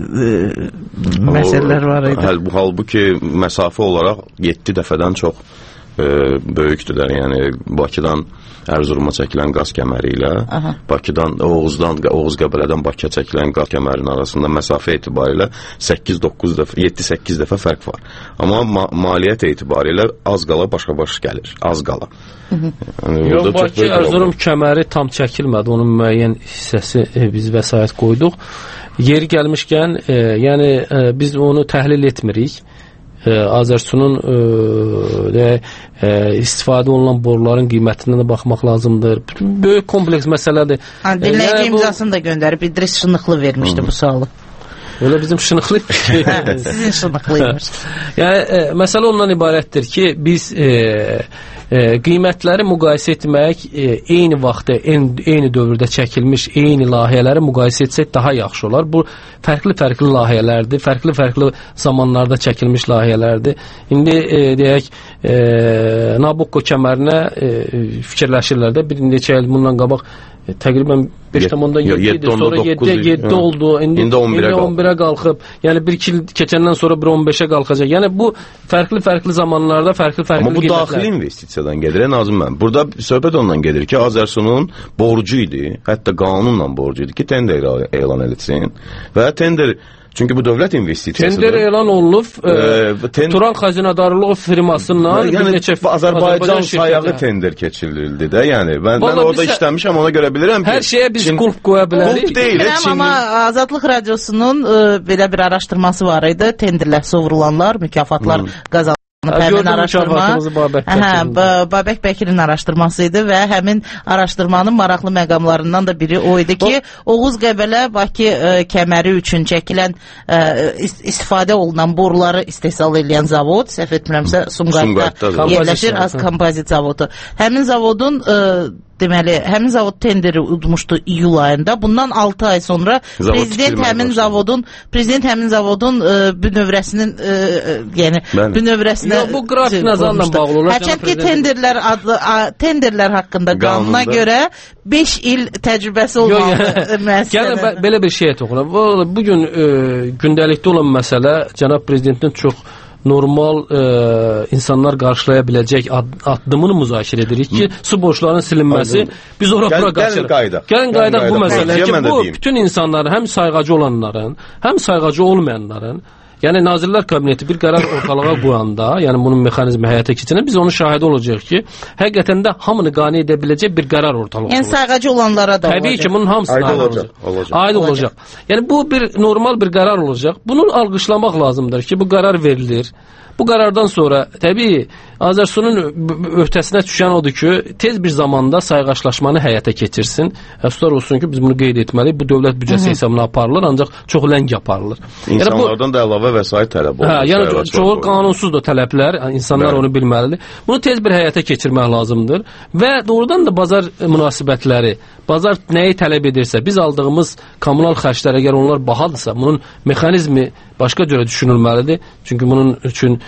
e, məsələlər var idi. Həl, halbuki məsafə olaraq yeddi dəfədən çox e, böyükdür də, yəni Bakıdan Ərzuruma çəkilən qaz kəməri ilə Aha. Bakıdan, Oğuzdan, Oğuz Qəbələdən Bakıya çəkilən qaz kəmərinin arasında məsafə etibarilə səkkiz doqquz dəfə, yeddi səkkiz dəfə fərq var. Amma ma maliyyət etibarilə az qala başa-baş gəlir, az qala. Yəni, yox, Bakı Ərzurum kəməri tam çəkilmədi, onun müəyyən hissəsi e, biz vəsait qoyduq. Yeri gəlmişkən, e, yəni e, biz onu təhlil etmirik. Azərsunun e, e, istifadə olunan boruların qiymətindən də baxmaq lazımdır. Bütün böyük kompleks məsələdir. Ha, dinləyici yəni, imzasını da göndərib, İdris Şınıqlı vermişdi Hı. bu sualı. Öyle bizim Şınıqlı hə, sizin Şınıqlıymış. Yəni, e, məsələ ondan ibarətdir ki, biz e, e, qiymətləri müqayisə etmək e, eyni vaxtda, eyni, eyni dövrdə çəkilmiş eyni layihələri müqayisə etsək daha yaxşı olar. Bu fərqli-fərqli layihələrdir, fərqli-fərqli zamanlarda çəkilmiş layihələrdir. İndi e, deyək, e, Nabucco kəmərinə e, fikirləşirlər də, bir neçə il bundan qabaq E, təqribən beş tam onda yeddi idi, sonra yeddi oldu, indi, indi on birə qalxıb, yəni bir iki il keçəndən sonra bir on beşə qalxacaq. Yəni bu fərqli-fərqli zamanlarda fərqli-fərqli amma bu qiymətlər. Daxili investisiyadan gedir, Nazım müəllim. Burada söhbət ondan gedir ki, Azərsunun borcu idi, hətta qanunla borcu idi ki, tender elan edilsin və tender çünki bu dövlət investisiyasıdır. Tender elan olunub, e, ten... Turan xəzinədarlığı firmasından yəni, bir neçə Azərbaycan sayağı tender keçirildi də. Yəni mən, mən orada biz... işləmişəm, ona görə bilirəm ki, hər şeyə biz Çin... qulp qoya bilərik. Qulp deyil, Çin... amma Azadlıq Radiosunun e, belə bir araşdırması var idi. Tenderlər sovrulanlar, mükafatlar hmm. qazanılır. Həmin araşdırma hə, Babək Bəkirin araşdırması idi və həmin araşdırmanın maraqlı məqamlarından da biri o idi ki, Oğuz Qəbələ Bakı ə, kəməri üçün çəkilən ə, istifadə olunan boruları istehsal edən zavod, səhv etmirəmsə Sumqayıtda yerləşir, az kompozit zavodu. Həmin zavodun ə, deməli, həmin zavod tenderi udmuşdu iyul ayında. Bundan altı ay sonra zavod prezident həmin başladı. zavodun prezident həmin zavodun ə, bünövrəsinin ə, yəni bünövrəsinə Yo, bu qrafik nəzərlə bağlı olur. Hərçənd ki, tenderlər adlı a, tenderlər haqqında qanuna görə beş il təcrübəsi olmalı məsələ. Yəni belə bir şeyə toxunur. Bu gün e, gündəlikdə olan məsələ cənab prezidentin çox normal e, insanlar qarşılaya biləcək ad, addımını müzakirə edirik ki, su borçlarının silinməsi biz ora bura qaçırıq. Gəlin qaydaq bu məsələ ki, bu bütün insanların, həm sayğacı olanların, həm sayğacı olmayanların, yəni Nazirlər Kabineti bir qərar ortalığa qoyanda, yəni bunun mexanizmi həyata keçirəndə biz onun şahidi olacağıq ki, həqiqətən də hamını qane edə biləcək bir qərar ortalığa qoyulacaq. Yəni sayğacı olanlara da Təbii olacaq. Ki, bunun hamısına aid olacaq. olacaq. Aid olacaq. Yəni bu bir normal bir qərar olacaq. Bunu alqışlamaq lazımdır ki, bu qərar verilir. Bu qərardan sonra təbii Azərsunun öhdəsinə düşən odur ki, tez bir zamanda sayğaçlaşmanı həyata keçirsin. Əfsuslar olsun ki, biz bunu qeyd etməliyik. Bu dövlət büdcəsi hesabına aparılır, ancaq çox ləng aparılır. İnsanlardan yəni, bu, da əlavə vəsait tələb olur. Hə, yəni çoxu qanunsuz da tələblər, insanlar Bəli. onu bilməlidir. Bunu tez bir həyata keçirmək lazımdır və doğrudan da bazar münasibətləri, bazar nəyi tələb edirsə, biz aldığımız kommunal xərclər əgər onlar bahadırsa, bunun mexanizmi başqa cürə düşünülməlidir. Çünki bunun üçün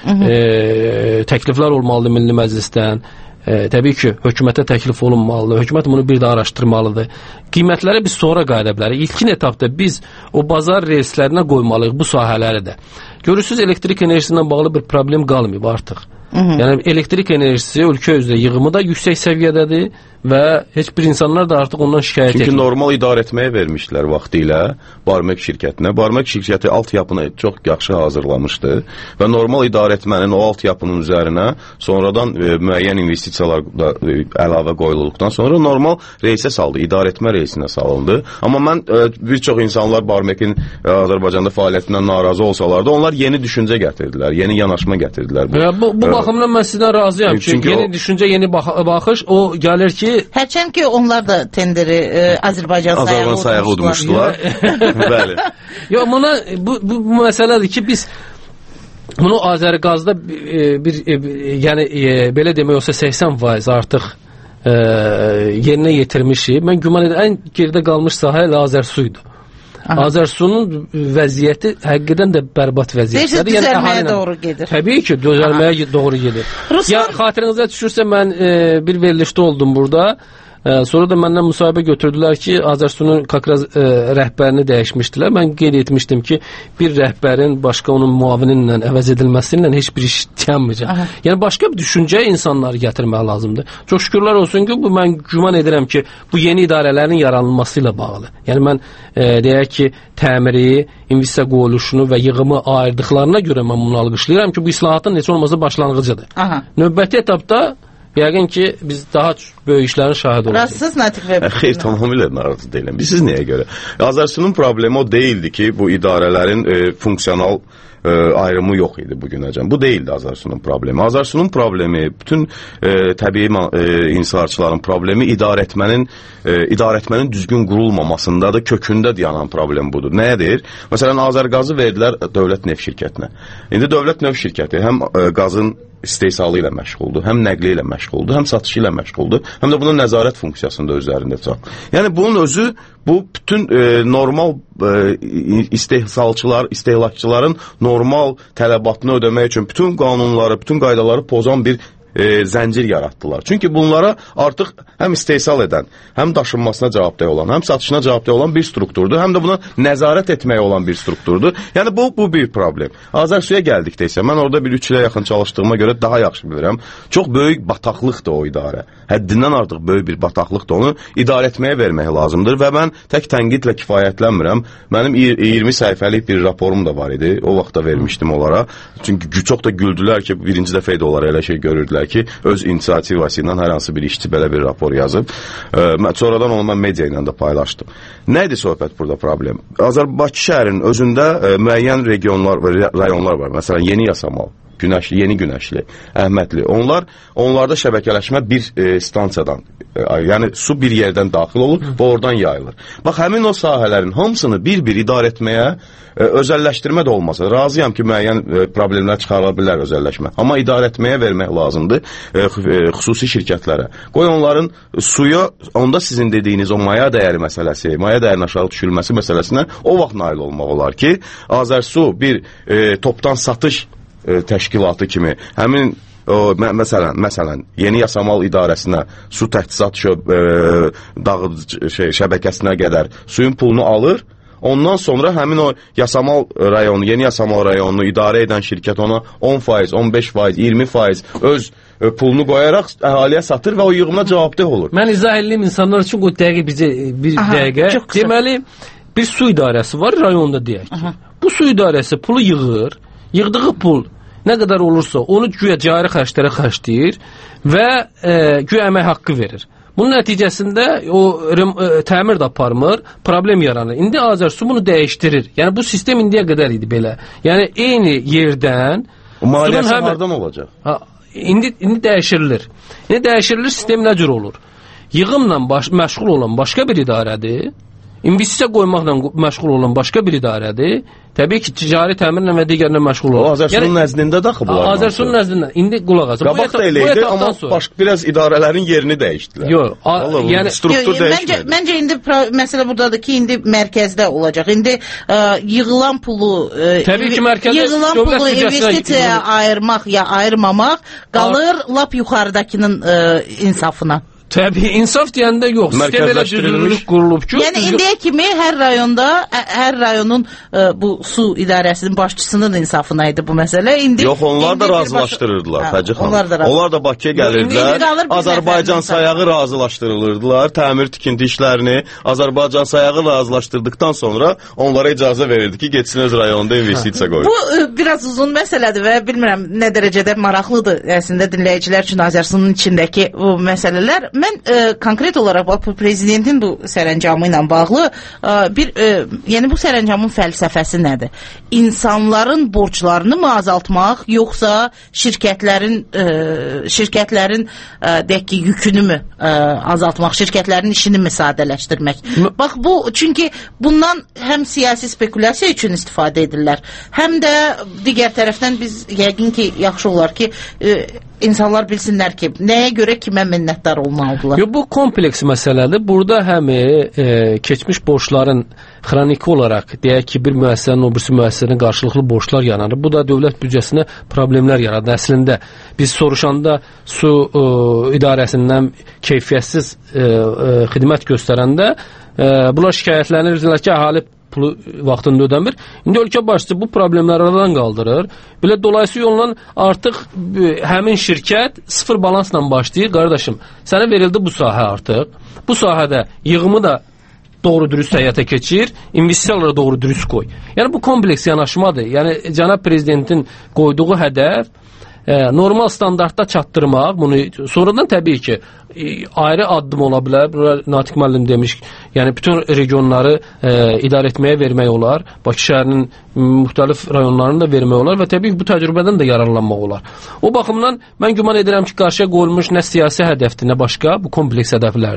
e, təkliflər olmalıdır Milli Məclisdən. E, təbii ki, hökumətə təklif olunmalıdır. Hökumət bunu bir də araşdırmalıdır. Qiymətləri biz sonra qayıda bilərik. İlkin etapda biz o bazar reyslərinə qoymalıyıq bu sahələri də. Görürsünüz, elektrik enerjisindən bağlı bir problem qalmayıb artıq. Hı -hı. Yəni elektrik enerjisi ölkə üzrə yığımı da yüksək səviyyədədir və heç bir insanlar da artıq ondan şikayət etmir. Çünki normal idarə etməyə vermişdilər vaxtilə Barmek şirkətinə. Barmek şirkəti altyapını çox yaxşı hazırlamışdı və normal idarə etmənin o altyapının üzərinə sonradan e, müəyyən investisiyalar da e, əlavə qoyulduqdan sonra normal reysə saldı, idarə etmə reysinə salındı. Amma mən e, bir çox insanlar Barmekin e, Azərbaycanda fəaliyyətindən narazı olsalar da onlar yeni düşüncə gətirdilər, yeni yanaşma gətirdilər. Bu, ya, bu, bu baxımdan mən sizdən razıyam ki, yeni o, düşüncə, yeni bax baxış o gəlir ki, hərçənd ki, onlar da tenderi e, Azərbaycan sayağı sayağı udmuşdular. Bəli. Yo, buna bu, bu, bu məsələdir ki, biz bunu Azərqazda e, bir e, yəni e, belə demək olsa səksən faiz artıq e, yerinə yetirmişik. Mən güman edirəm ən geridə qalmış sahə Azərsuydu. Azərsunun vəziyyəti həqiqətən də bərbad vəziyyətdədir. Yəni düzəlməyə doğru gedir. Təbii ki, düzəlməyə doğru gedir. Ruslar... Ya xatirinizə düşürsə mən e, bir verilişdə oldum burada. E, sonra da məndən müsahibə götürdülər ki, Azərsunun kakraz e, rəhbərini dəyişmişdilər. Mən qeyd etmişdim ki, bir rəhbərin başqa onun muavininlə əvəz edilməsindən heç bir iş gəlməyəcək. Yəni başqa bir düşüncə insanları gətirmək lazımdır. Çox şükürlər olsun ki, bu mən güman edirəm ki, bu yeni idarələrin yaranılması ilə bağlı. Yəni mən e, deyək ki, təmiri, investisiya qoyuluşunu və yığımı ayırdıqlarına görə mən bunu alqışlayıram ki, bu islahatın heç olmasa başlanğıcıdır. Aha. Növbəti etapda yəqin ki, biz daha böyük işlərin şahidi olacaq. Razısınız Natiq bəy? Xeyr, tamamilə narazı deyiləm. Siz nəyə görə? Azərsunun problemi o deyildi ki, bu idarələrin e, funksional e, ayrımı yox idi bugünəcən. Bu deyildi Azərsunun problemi. Azərsunun problemi, bütün e, təbii e, inhisarçıların problemi idarə etmənin, e, idarə etmənin düzgün qurulmamasındadır, kökündə dayanan problem budur. Nədir? Məsələn, Azərqazı verdilər dövlət neft şirkətinə. İndi dövlət neft şirkəti həm e, qazın istehsalı ilə məşğuldur, həm nəqli ilə məşğuldur, həm satışı ilə məşğuldur, həm də bunun nəzarət funksiyasını da özlərində tutaq. Yəni bunun özü bu bütün e, normal e, istehsalçılar, istehlakçıların normal tələbatını ödəmək üçün bütün qanunları, bütün qaydaları pozan bir e, zəncir yaratdılar. Çünki bunlara artıq həm istehsal edən, həm daşınmasına cavabdeh olan, həm satışına cavabdeh olan bir strukturdur, həm də buna nəzarət etməyə olan bir strukturdur. Yəni bu bu bir problem. Azərsuya gəldikdə isə mən orada bir üç ilə yaxın çalışdığıma görə daha yaxşı bilirəm. Çox böyük bataqlıqdır o idarə. Həddindən artıq böyük bir bataqlıqdır. Onu idarə etməyə vermək lazımdır və mən tək tənqidlə kifayətlənmirəm. Mənim iyirmi səhifəlik bir raporum da var idi. O vaxt da vermişdim onlara. Çünki çox da güldülər ki, birinci dəfə idi onlar elə şey görürdülər ki, öz inisiativası ilə hər hansı bir işçi belə bir rapor yazıb. E, sonradan onu mən media ilə də paylaşdım. Nə idi söhbət burada problem? Azərbaycan şəhərinin özündə e, müəyyən regionlar və rayonlar var. Məsələn, Yeni Yasamal, Günəşli, Yeni Günəşli, Əhmədli. Onlar, onlarda şəbəkələşmə bir e, stansiyadan, e, yəni su bir yerdən daxil olur və oradan yayılır. Bax, həmin o sahələrin hamısını bir-bir idarə etməyə e, özəlləşdirmə də olmasa, razıyam ki, müəyyən e, problemlər çıxarıla bilər özəlləşmə. Amma idarə etməyə vermək lazımdır e, e, xüsusi şirkətlərə. Qoy onların suya, onda sizin dediyiniz o maya dəyəri məsələsi, maya dəyərinin aşağı düşülməsi məsələsinə o vaxt nail olmaq olar ki, Azərsu bir e, topdan satış E, təşkilatı kimi həmin o, mə məsələn, məsələn Yeni Yasamal idarəsinə su təchizat e, dağıdıcı şey, şəbəkəsinə qədər suyun pulunu alır. Ondan sonra həmin o Yasamal rayonu, Yeni Yasamal rayonunu idarə edən şirkət ona on faiz, on beş faiz, iyirmi faiz öz e, pulunu qoyaraq əhaliyə satır və o yığımına cavabdeh olur. Mən izah edeyim insanlar üçün o dəqiqə bizə bir Aha, dəqiqə. Deməli bir su idarəsi var rayonda deyək ki. Aha. Bu su idarəsi pulu yığır. Yığdığı pul nə qədər olursa onu güya cari xərclərə xərcləyir və e, güya əmək haqqı verir. Bunun nəticəsində o e, təmir də aparmır, problem yaranır. İndi Azərsu bunu dəyişdirir. Yəni bu sistem indiyə qədər idi belə. Yəni eyni yerdən maliyyəsi həm... hardan olacaq? Ha, indi indi dəyişirilir. İndi dəyişirilir, sistem nə cür olur? Yığımla baş, məşğul olan başqa bir idarədir. İnvestisiya qoymaqla məşğul olan başqa bir idarədir. Təbii ki, ticari təmirlə və digərinə məşğul olur. O Azərsunun yəni, nəzdində daxı bunlar. Azərsunun nəzdində. İndi qulaq asın. Qabaq da elə idi, amma başqa biraz idarələrin yerini dəyişdilər. Yox, yəni struktur yo, dəyişmədi. Məncə, məncə indi məsələ burdadır ki, indi mərkəzdə olacaq. İndi ə, yığılan pulu ə, təbii ki, mərkəzdə yığılan pulu investisiyaya ayırmaq ya ayırmamaq qalır A lap yuxarıdakının ə, insafına. Təbii, insaf deyəndə yox. Sistem elə düzülülük qurulub ki... Yəni, indiyə kimi hər rayonda, hər rayonun ə, bu su idarəsinin başçısının insafına idi bu məsələ. İndi, yox, onlar indi da razılaşdırırdılar, baş... Fəcih xanım. Onlar da, onlar da Bakıya gəlirdilər, Azərbaycan sayağı razılaşdırılırdılar, təmir tikinti işlərini Azərbaycan sayağı razılaşdırdıqdan sonra onlara icazə verirdi ki, geçsin öz rayonunda investisiya qoyur. Bu ə, biraz uzun məsələdir və bilmirəm nə dərəcədə maraqlıdır əslində dinləyicilər üçün Azərsunun içindəki bu məsələlər. Mən e, konkret olaraq bu prezidentin bu sərəncamı ilə bağlı e, bir e, yəni bu sərəncamın fəlsəfəsi nədir? İnsanların borclarını mı azaltmaq, yoxsa şirkətlərin e, şirkətlərin e, deyək ki, yükünü mü e, azaltmaq, şirkətlərin işini mi sadələşdirmək? Bax bu, çünki bundan həm siyasi spekulyasiya üçün istifadə edirlər, həm də digər tərəfdən biz yəqin ki, yaxşı olar ki, e, insanlar bilsinlər ki, nəyə görə kimə minnətdar olmalıdırlar. Yo, bu kompleks məsələdir. Burada həm e, keçmiş borcların xroniki olaraq deyək ki, bir müəssisənin o birisi müəssisənin qarşılıqlı borclar yaranır. Bu da dövlət büdcəsinə problemlər yaradır. Əslində biz soruşanda su e, idarəsindən keyfiyyətsiz e, e, xidmət göstərəndə e, bunlar şikayətlənirlər ki, əhali pulu vaxtında ödəmir. İndi ölkə başçısı bu problemləri aradan qaldırır. Belə dolayısı yolla artıq həmin şirkət sıfır balansla başlayır. Qardaşım, sənə verildi bu sahə artıq. Bu sahədə yığımı da doğru dürüst həyata keçir, investisiyalara doğru dürüst qoy. Yəni bu kompleks yanaşmadır. Yəni cənab prezidentin qoyduğu hədəf e, normal standartda çatdırmaq, bunu sonradan təbii ki e, ayrı addım ola bilər. Bura Natiq müəllim demiş, yəni bütün regionları e, idarə etməyə vermək olar. Bakı şəhərinin müxtəlif rayonlarını da vermək olar və təbii ki bu təcrübədən də yararlanmaq olar. O baxımdan mən güman edirəm ki, qarşıya qoyulmuş nə siyasi hədəfdir, nə başqa, bu kompleks hədəflərdir.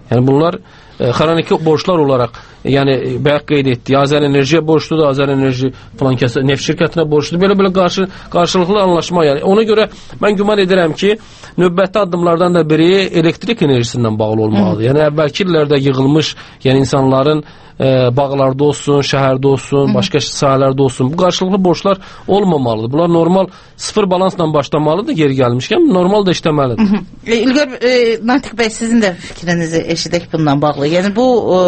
Yəni bunlar e, xroniki borclar olaraq, yəni bayaq qeyd etdi, Azər Enerjiyə borcludur, Azər Enerji falan kəsə neft şirkətinə borcludur. Belə-belə qarşı qarşılıqlı anlaşma yəni. Ona görə mən güman edirəm ki, növbəti addımlardan da biri elektrik enerjisindən bağlı olmalıdır. Hı. Yəni əvvəlki illərdə yığılmış, yəni insanların e, bağlarda olsun, şəhərdə olsun, Hı. başqa sahələrdə olsun, bu qarşılıqlı borclar olmamalıdır. Bunlar normal sıfır balansla başlamalıdır, geri gəlmişkən normal da işləməlidir. E, İlqar e, Natiq bəy, sizin də fikrinizi eşidək bundan bağlı. Yəni bu e,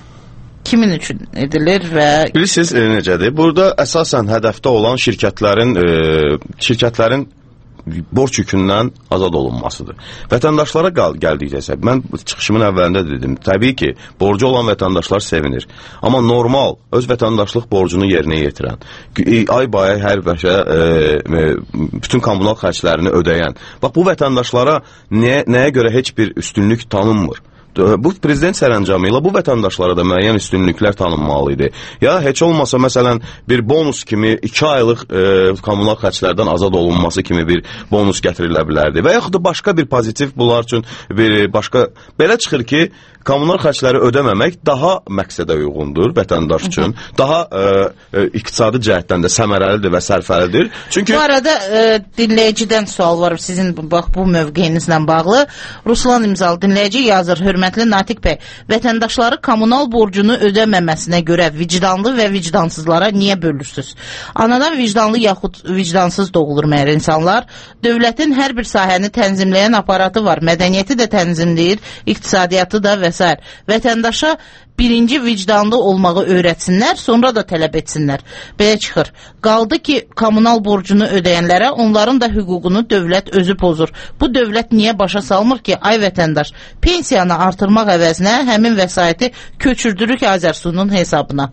kimin üçün edilir və... Bilirsiniz e, necədir? Burada əsasən hədəfdə olan şirkətlərin e, şirkətlərin borc yükündən azad olunmasıdır. Vətəndaşlara gəldikcə isə, mən çıxışımın əvvəlində dedim, təbii ki, borcu olan vətəndaşlar sevinir. Amma normal, öz vətəndaşlıq borcunu yerinə yetirən, ay baya hər bəşə e, e, bütün kommunal xərclərini ödəyən, bax bu vətəndaşlara nəyə, nəyə görə heç bir üstünlük tanınmır? Bu prezident sərəncamı ilə bu vətəndaşlara da müəyyən üstünlüklər tanınmalı idi. Ya heç olmasa məsələn bir bonus kimi iki aylıq e, kommunal xərclərdən azad olunması kimi bir bonus gətirilə bilərdi. Və yaxud da başqa bir pozitiv bunlar üçün bir başqa belə çıxır ki, kommunal xərcləri ödəməmək daha məqsədə uyğundur vətəndaş üçün. Daha e, e, iqtisadi cəhətdən də səmərəlidir və sərfəlidir. Çünki bu arada e, dinləyicidən sual var sizin bax bu mövqeyinizlə bağlı. Ruslan İmzalı dinləyici yazır: hörmətli Natiq bəy, vətəndaşları kommunal borcunu ödəməməsinə görə vicdanlı və vicdansızlara niyə bölürsünüz? Anadan vicdanlı yaxud vicdansız doğulur məyər insanlar? Dövlətin hər bir sahəni tənzimləyən aparatı var. Mədəniyyəti də tənzimləyir, iqtisadiyyatı da və s. Vətəndaşa birinci vicdanlı olmağı öyrətsinlər, sonra da tələb etsinlər. Belə çıxır. Qaldı ki, kommunal borcunu ödəyənlərə onların da hüququnu dövlət özü pozur. Bu dövlət niyə başa salmır ki, ay vətəndaş, pensiyanı artırmaq əvəzinə həmin vəsaiti köçürdürük Azərsunun hesabına.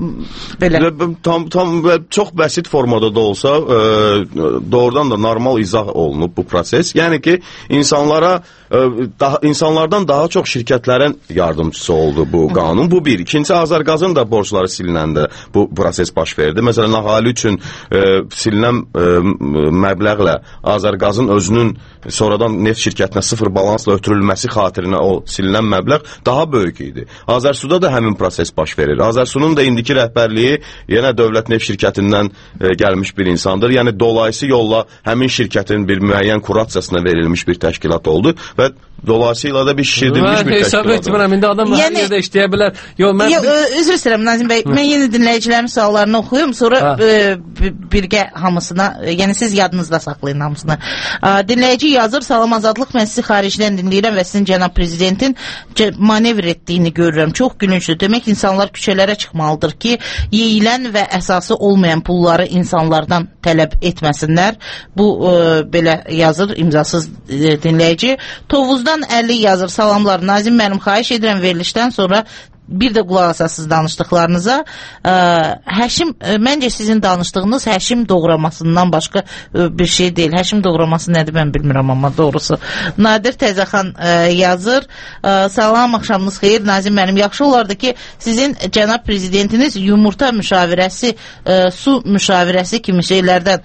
Belə. Tam, tam çox bəsit formada da olsa, e, doğrudan da normal izah olunub bu proses. Yəni ki, insanlara e, daha, insanlardan daha çox şirkətlərin yardımcısı oldu bu qanun. Bu bir. İkinci, Azərqazın da borcları silinəndə bu proses baş verdi. Məsələn, əhali üçün e, silinən e, məbləğlə Azərqazın özünün sonradan neft şirkətinə sıfır balansla ötürülməsi xatirinə o silinən məbləğ daha böyük idi. Azərsuda da həmin proses baş verir. Azərsunun da indiki rəhbərliyi yenə dövlət neft şirkətindən e, gəlmiş bir insandır. Yəni dolayısı yolla həmin şirkətin bir müəyyən kurasiyasına verilmiş bir təşkilat oldu və dolayısıyla da bir şişirdilmiş bir təşkilat oldu. Etmirəm, indi adam hər yerdə işləyə bilər. Yo, mən... Yo, üzr istəyirəm Nazim bəy, mən yenə dinləyicilərin suallarını oxuyum, sonra e, birgə hamısına, yəni siz yadınızda saxlayın hamısını. E, dinləyici yazır: salam azadlıq, mən sizi xaricdən dinləyirəm və sizin cənab prezidentin manevr etdiyini görürəm. Çox gülüncdür. Demək insanlar küçələrə çıxmalıdır ki, yeyilən və əsası olmayan pulları insanlardan tələb etməsinlər. Bu e, belə yazır imzasız e, dinləyici. Tovuzdan əlli yazır: salamlar Nazim, mənim xahiş edirəm verilişdən sonra bir də qulaq asasız danışdıqlarınıza. Ə, həşim, ə, məncə sizin danışdığınız həşim doğramasından başqa ə, bir şey deyil. Həşim doğraması nədir mən bilmirəm, amma doğrusu. Nadir Təzəxan ə, yazır: ə, salam, axşamınız xeyir Nazim mənim. Yaxşı olardı ki, sizin cənab prezidentiniz yumurta müşavirəsi, ə, su müşavirəsi kimi şeylərdən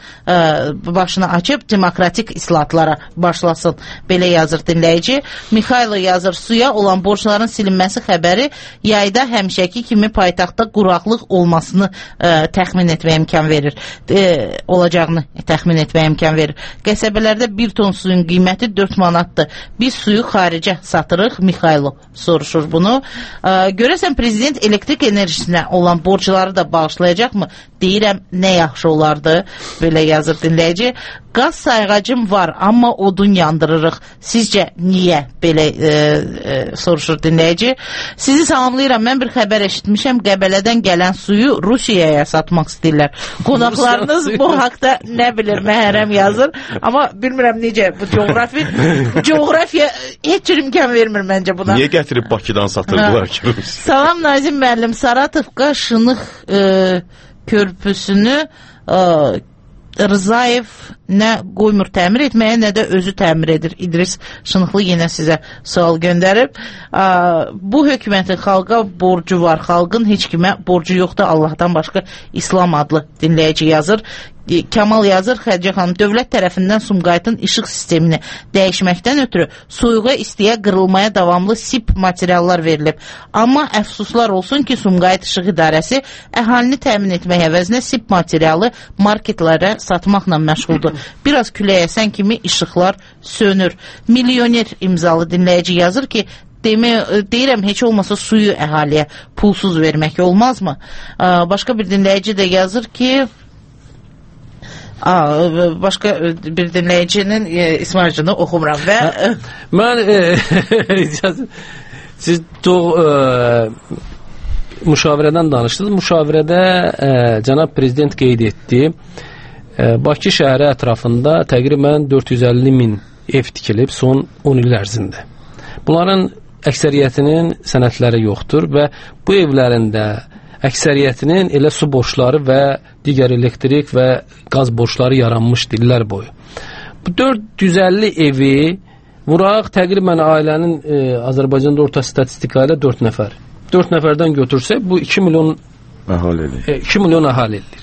ə, başını açıb demokratik islahatlara başlasın. Belə yazır dinləyici. Mikhailo yazır: suya olan borçların silinməsi xəbəri yayda həmişəki kimi paytaxtda quraqlıq olmasını ə, təxmin etməyə imkan verir. E, olacağını təxmin etməyə imkan verir. Qəsəbələrdə bir ton suyun qiyməti dörd manatdır. Biz suyu xaricə satırıq. Mikhailo soruşur bunu. Ə, görəsən prezident elektrik enerjisinə olan borcları da bağışlayacaqmı? Deyirəm, nə yaxşı olardı. Belə yazır dinləyici. Qaz sayğacım var, amma odun yandırırıq. Sizcə niyə? Belə e, e, soruşur dinləyici. Sizi salamlayıram. Mən bir xəbər eşitmişəm. Qəbələdən gələn suyu Rusiyaya satmaq istəyirlər. Qonaqlarınız bu haqda nə bilir? Məhərəm yazır. Amma bilmirəm necə bu coğrafi coğrafiya heç cür imkan vermir məncə buna. Niyə gətirib Bakıdan satırdılar ki? Salam Nazim müəllim. Saratovqa Şınıq e, körpüsünü e, Rzayev nə qoymur təmir etməyə, nə də özü təmir edir. İdris Şınıqlı yenə sizə sual göndərib. Bu hökumətin xalqa borcu var, xalqın heç kimə borcu yoxdur, Allahdan başqa İslam adlı dinləyici yazır. Kamal yazır, Xədicə xanım, dövlət tərəfindən Sumqayıtın işıq sistemini dəyişməkdən ötürü soyuğa, istiyə, qırılmaya davamlı sip materiallar verilib. Amma əfsuslar olsun ki, Sumqayıt İşıq İdarəsi əhalini təmin etmək əvəzinə sip materialı marketlərə satmaqla məşğuldur. Biraz külək əsən kimi işıqlar sönür. Milyoner imzalı dinləyici yazır ki, Demə, deyirəm, heç olmasa suyu əhaliyə pulsuz vermək olmazmı? Başqa bir dinləyici də yazır ki, Aa, başqa bir dinləyicinin e, ismarcını oxumuram və hə, mən e, siz to, e, müşavirədən danışdınız. Müşavirədə e, cənab prezident qeyd etdi, e, Bakı şəhəri ətrafında təqribən dörd yüz əlli min ev tikilib son on il ərzində. Bunların əksəriyyətinin sənədləri yoxdur və bu evlərində əksəriyyətinin elə su borçları və digər elektrik və qaz borçları yaranmışdı illər boyu. Bu dörd yüz əlli evi vuraq təqribən ailənin e, Azərbaycanda orta statistika ilə dörd nəfər. dörd nəfərdən götürsək bu iki milyon əhali e, iki milyon əhali edir.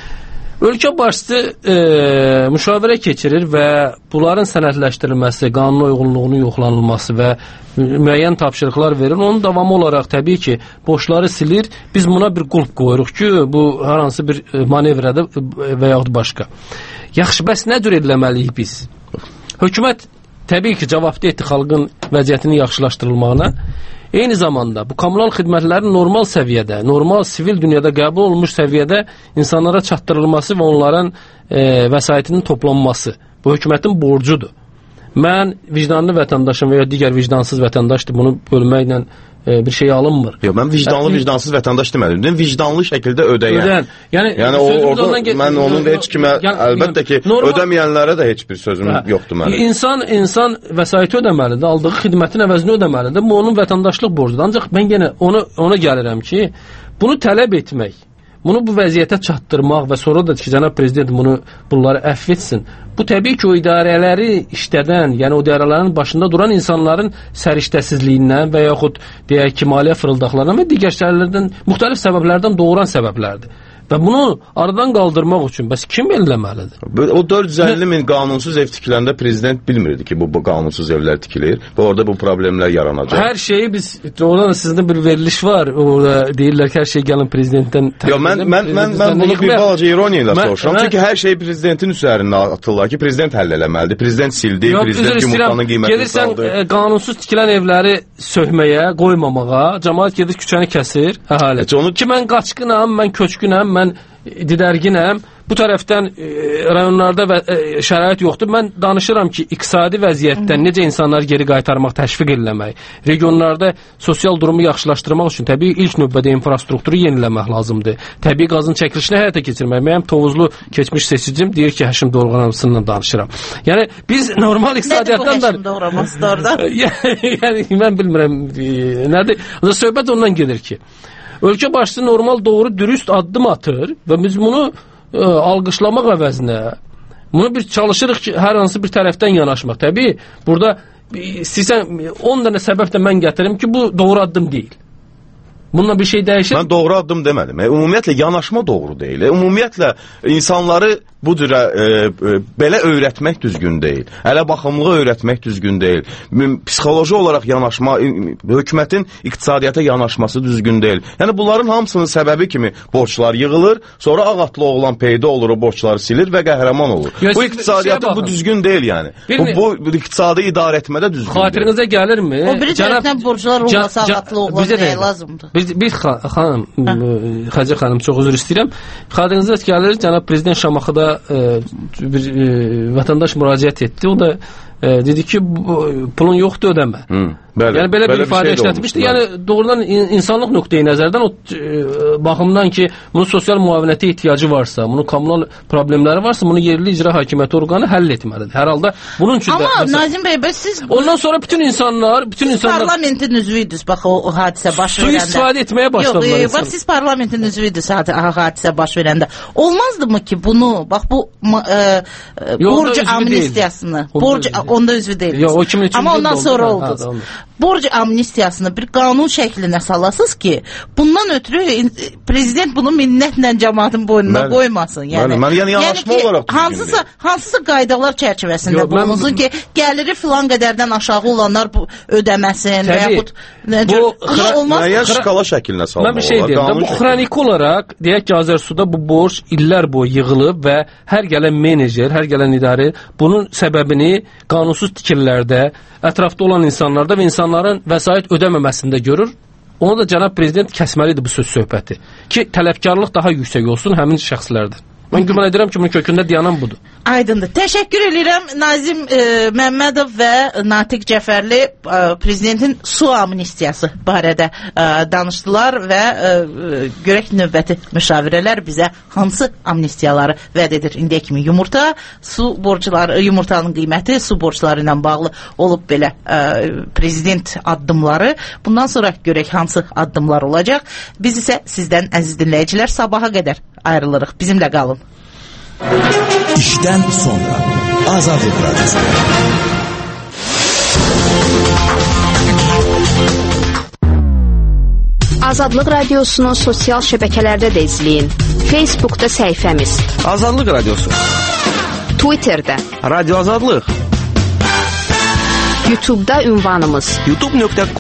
Ölkə başçısı e, müşavirə keçirir və bunların sənədləşdirilməsi, qanuna uyğunluğunun yoxlanılması və müəyyən tapşırıqlar verir. Onun davamı olaraq təbii ki, borçları silir. Biz buna bir qulp qoyuruq ki, bu hər hansı bir manevrədə və yaxud başqa. Yaxşı, bəs nə cür ediləməliyik biz? Hökumət təbii ki, cavabdeh etdi xalqın vəziyyətinin yaxşılaşdırılmağına. Eyni zamanda bu kommunal xidmətlərin normal səviyyədə, normal sivil dünyada qəbul olunmuş səviyyədə insanlara çatdırılması və onların e, vəsaitinin toplanması bu hökumətin borcudur. Mən vicdanlı vətəndaşım və ya digər vicdansız vətəndaşdır, bunu bölməklə e, bir şey alınmır. Yox, mən vicdanlı, vicdansız vətəndaş demədim. Dedim, vicdanlı şəkildə ödəyən. Ödəyən. Yəni, yəni o, orada mən onun heç kimə, yəni, əlbəttə ki, normal, ödəməyənlərə də heç bir sözüm hə, yoxdur mənim. İnsan, insan vəsaiti ödəməlidir, aldığı xidmətin əvəzini ödəməlidir. Bu onun vətəndaşlıq borcudur. Ancaq mən yenə ona, ona gəlirəm ki, bunu tələb etmək, bunu bu vəziyyətə çatdırmaq və sonra da ki, cənab prezident bunu, bunları əfv etsin. Bu təbii ki, o idarələri işlədən, yəni o idarələrin başında duran insanların səriştəsizliyindən və yaxud deyək ki, maliyyə fırıldaqlarından və digər şəhərlərdən, müxtəlif səbəblərdən doğuran səbəblərdir. Və bunu aradan qaldırmaq üçün bəs kim eləməlidir? O dörd yüz əlli min qanunsuz ev tikiləndə prezident bilmirdi ki, bu, bu qanunsuz evlər tikilir və orada bu problemlər yaranacaq. Hər şeyi biz, oradan sizdə bir veriliş var, orada deyirlər ki, hər şey gəlin prezidentdən Yox, mən, mən, mən, mən bunu bir balaca ironiya ilə soruşuram. Çünki hər şey prezidentin üzərində atırlar ki, prezident həll eləməlidir. Prezident sildi, Yox, prezident yumurtanın qiymətini saldı. Gedirsən qanunsuz tikilən evləri söhməyə, qoymamağa, cəmaət gedir küçəni kəsir, əhali. Onu... Ki, mən qaçqınam, mən köçkünəm, mən didərginəm, bu tərəfdən e, rayonlarda və, e, şərait yoxdur. Mən danışıram ki, iqtisadi vəziyyətdən necə insanları geri qaytarmaq, təşviq eləmək, regionlarda sosial durumu yaxşılaşdırmaq üçün təbii ilk növbədə infrastrukturu yeniləmək lazımdır. Təbii qazın çəkilişini həyata keçirmək. Mənim Tovuzlu keçmiş seçicim deyir ki, Həşim Doğranamsınla danışıram. Yəni, biz normal iqtisadiyyatdan da... Nədir bu Həşim Doğraması da orada? Yəni, mən bilmirəm, e, nədir? Söhbət ondan gedir ki, ölkə başçısı normal, doğru, dürüst addım atır və biz bunu e, alqışlamaq əvəzinə bunu bir çalışırıq ki, hər hansı bir tərəfdən yanaşmaq. Təbii, burada istəyirsən on dənə səbəb də mən gətirim ki, bu doğru addım deyil. Bununla bir şey dəyişir. Mən doğru addım demədim. E, ümumiyyətlə yanaşma doğru deyil. E, ümumiyyətlə insanları bu cürə e, e, belə öyrətmək düzgün deyil. Ələ baxımlığı öyrətmək düzgün deyil. Psixoloji olaraq yanaşma, hökumətin iqtisadiyyata yanaşması düzgün deyil. Yəni bunların hamısının səbəbi kimi borçlar yığılır, sonra ağatlı oğlan peyda olur, o borçları silir və qəhrəman olur. Ya, bu iqtisadiyyata bu düzgün deyil yəni. Bu, bu, bu iqtisadi idarə etmədə düzgün deyil. Xatirinizə gəlirmi? O biri tərəfdən borçlar olmasa ağatlı oğlan nəyə lazımdır? Biz, biz xanım, Xədicə xanım, çox üzr istəyirəm. Xatirinizə gəlir, cənab prezident Şamaxıda e, bir e, vətəndaş müraciət etdi. O da e, dedi ki, bu, pulun yoxdur, ödəmə. Hı, bəli, yəni belə bir ifadə şey işlətmişdi. Yəni doğrudan insanlıq nöqteyi nəzərdən o e, baxımdan ki, bunun sosial müavinətə ehtiyacı varsa, bunun kommunal problemləri varsa, bunu yerli icra hakimiyyəti orqanı həll etməlidir. Hər halda bunun üçün Amma də Amma Nazim bəy, bəs siz ondan sonra bütün insanlar, bütün siz insanlar parlamentin üzvüydünüz bax o, o hadisə baş suyu verəndə. Suyu istifadə etməyə başladılar. Yox, bax siz parlamentin üzvüydünüz hadisə baş verəndə. Olmazdımı ki, bunu bax bu e, borc amnistiyasını, borc onda üzvü deyil. Yox, o kimin üçün Amma ondan sonra oldu. borc amnistiyasını bir qanun şəklinə salasınız ki, bundan ötürü prezident bunu minnətlə cəmaatın boynuna mən, qoymasın. Yəni, mən, yəni, yəni ki, hansısa, hansısa qaydalar çərçivəsində Yo, bulunsun mən, ki, gəliri filan qədərdən aşağı olanlar bu, ödəməsin və yaxud bu müəyyən şkala şəklinə salmaq mən bir şey deyim, bu xroniki olaraq deyək ki, Azərsuda bu borc illər boyu yığılıb və hər gələn menecer, hər gələn idarə bunun səbəbini qanunsuz tikirlərdə, ətrafda olan insanlarda və insanların vəsait ödəməməsində görür. Onu da cənab prezident kəsməlidir bu söz söhbəti. Ki, tələbkarlıq daha yüksək olsun həmin şəxslərdə. Mən güman edirəm ki, bunun kökündə dayanan budur. Aydındır. Təşəkkür edirəm Nazim e, Məmmədov və Natiq Cəfərli e, prezidentin su amnistiyası barədə e, danışdılar və e, görək növbəti müşavirələr bizə hansı amnistiyaları vəd edir. İndiyə kimi yumurta, su borcları, yumurtanın qiyməti su borcları ilə bağlı olub belə e, prezident addımları. Bundan sonra görək hansı addımlar olacaq. Biz isə sizdən əziz dinləyicilər sabaha qədər ayrılırıq. Bizimlə qalın. İşdən sonra Azadlıq Radyosu. Azadlıq Radiosunu sosial şəbəkələrdə də izləyin. Facebookda səhifəmiz Azadlıq Radiosu, Twitterdə Radio Azadlıq, YouTube'da ünvanımız youtube nöqtə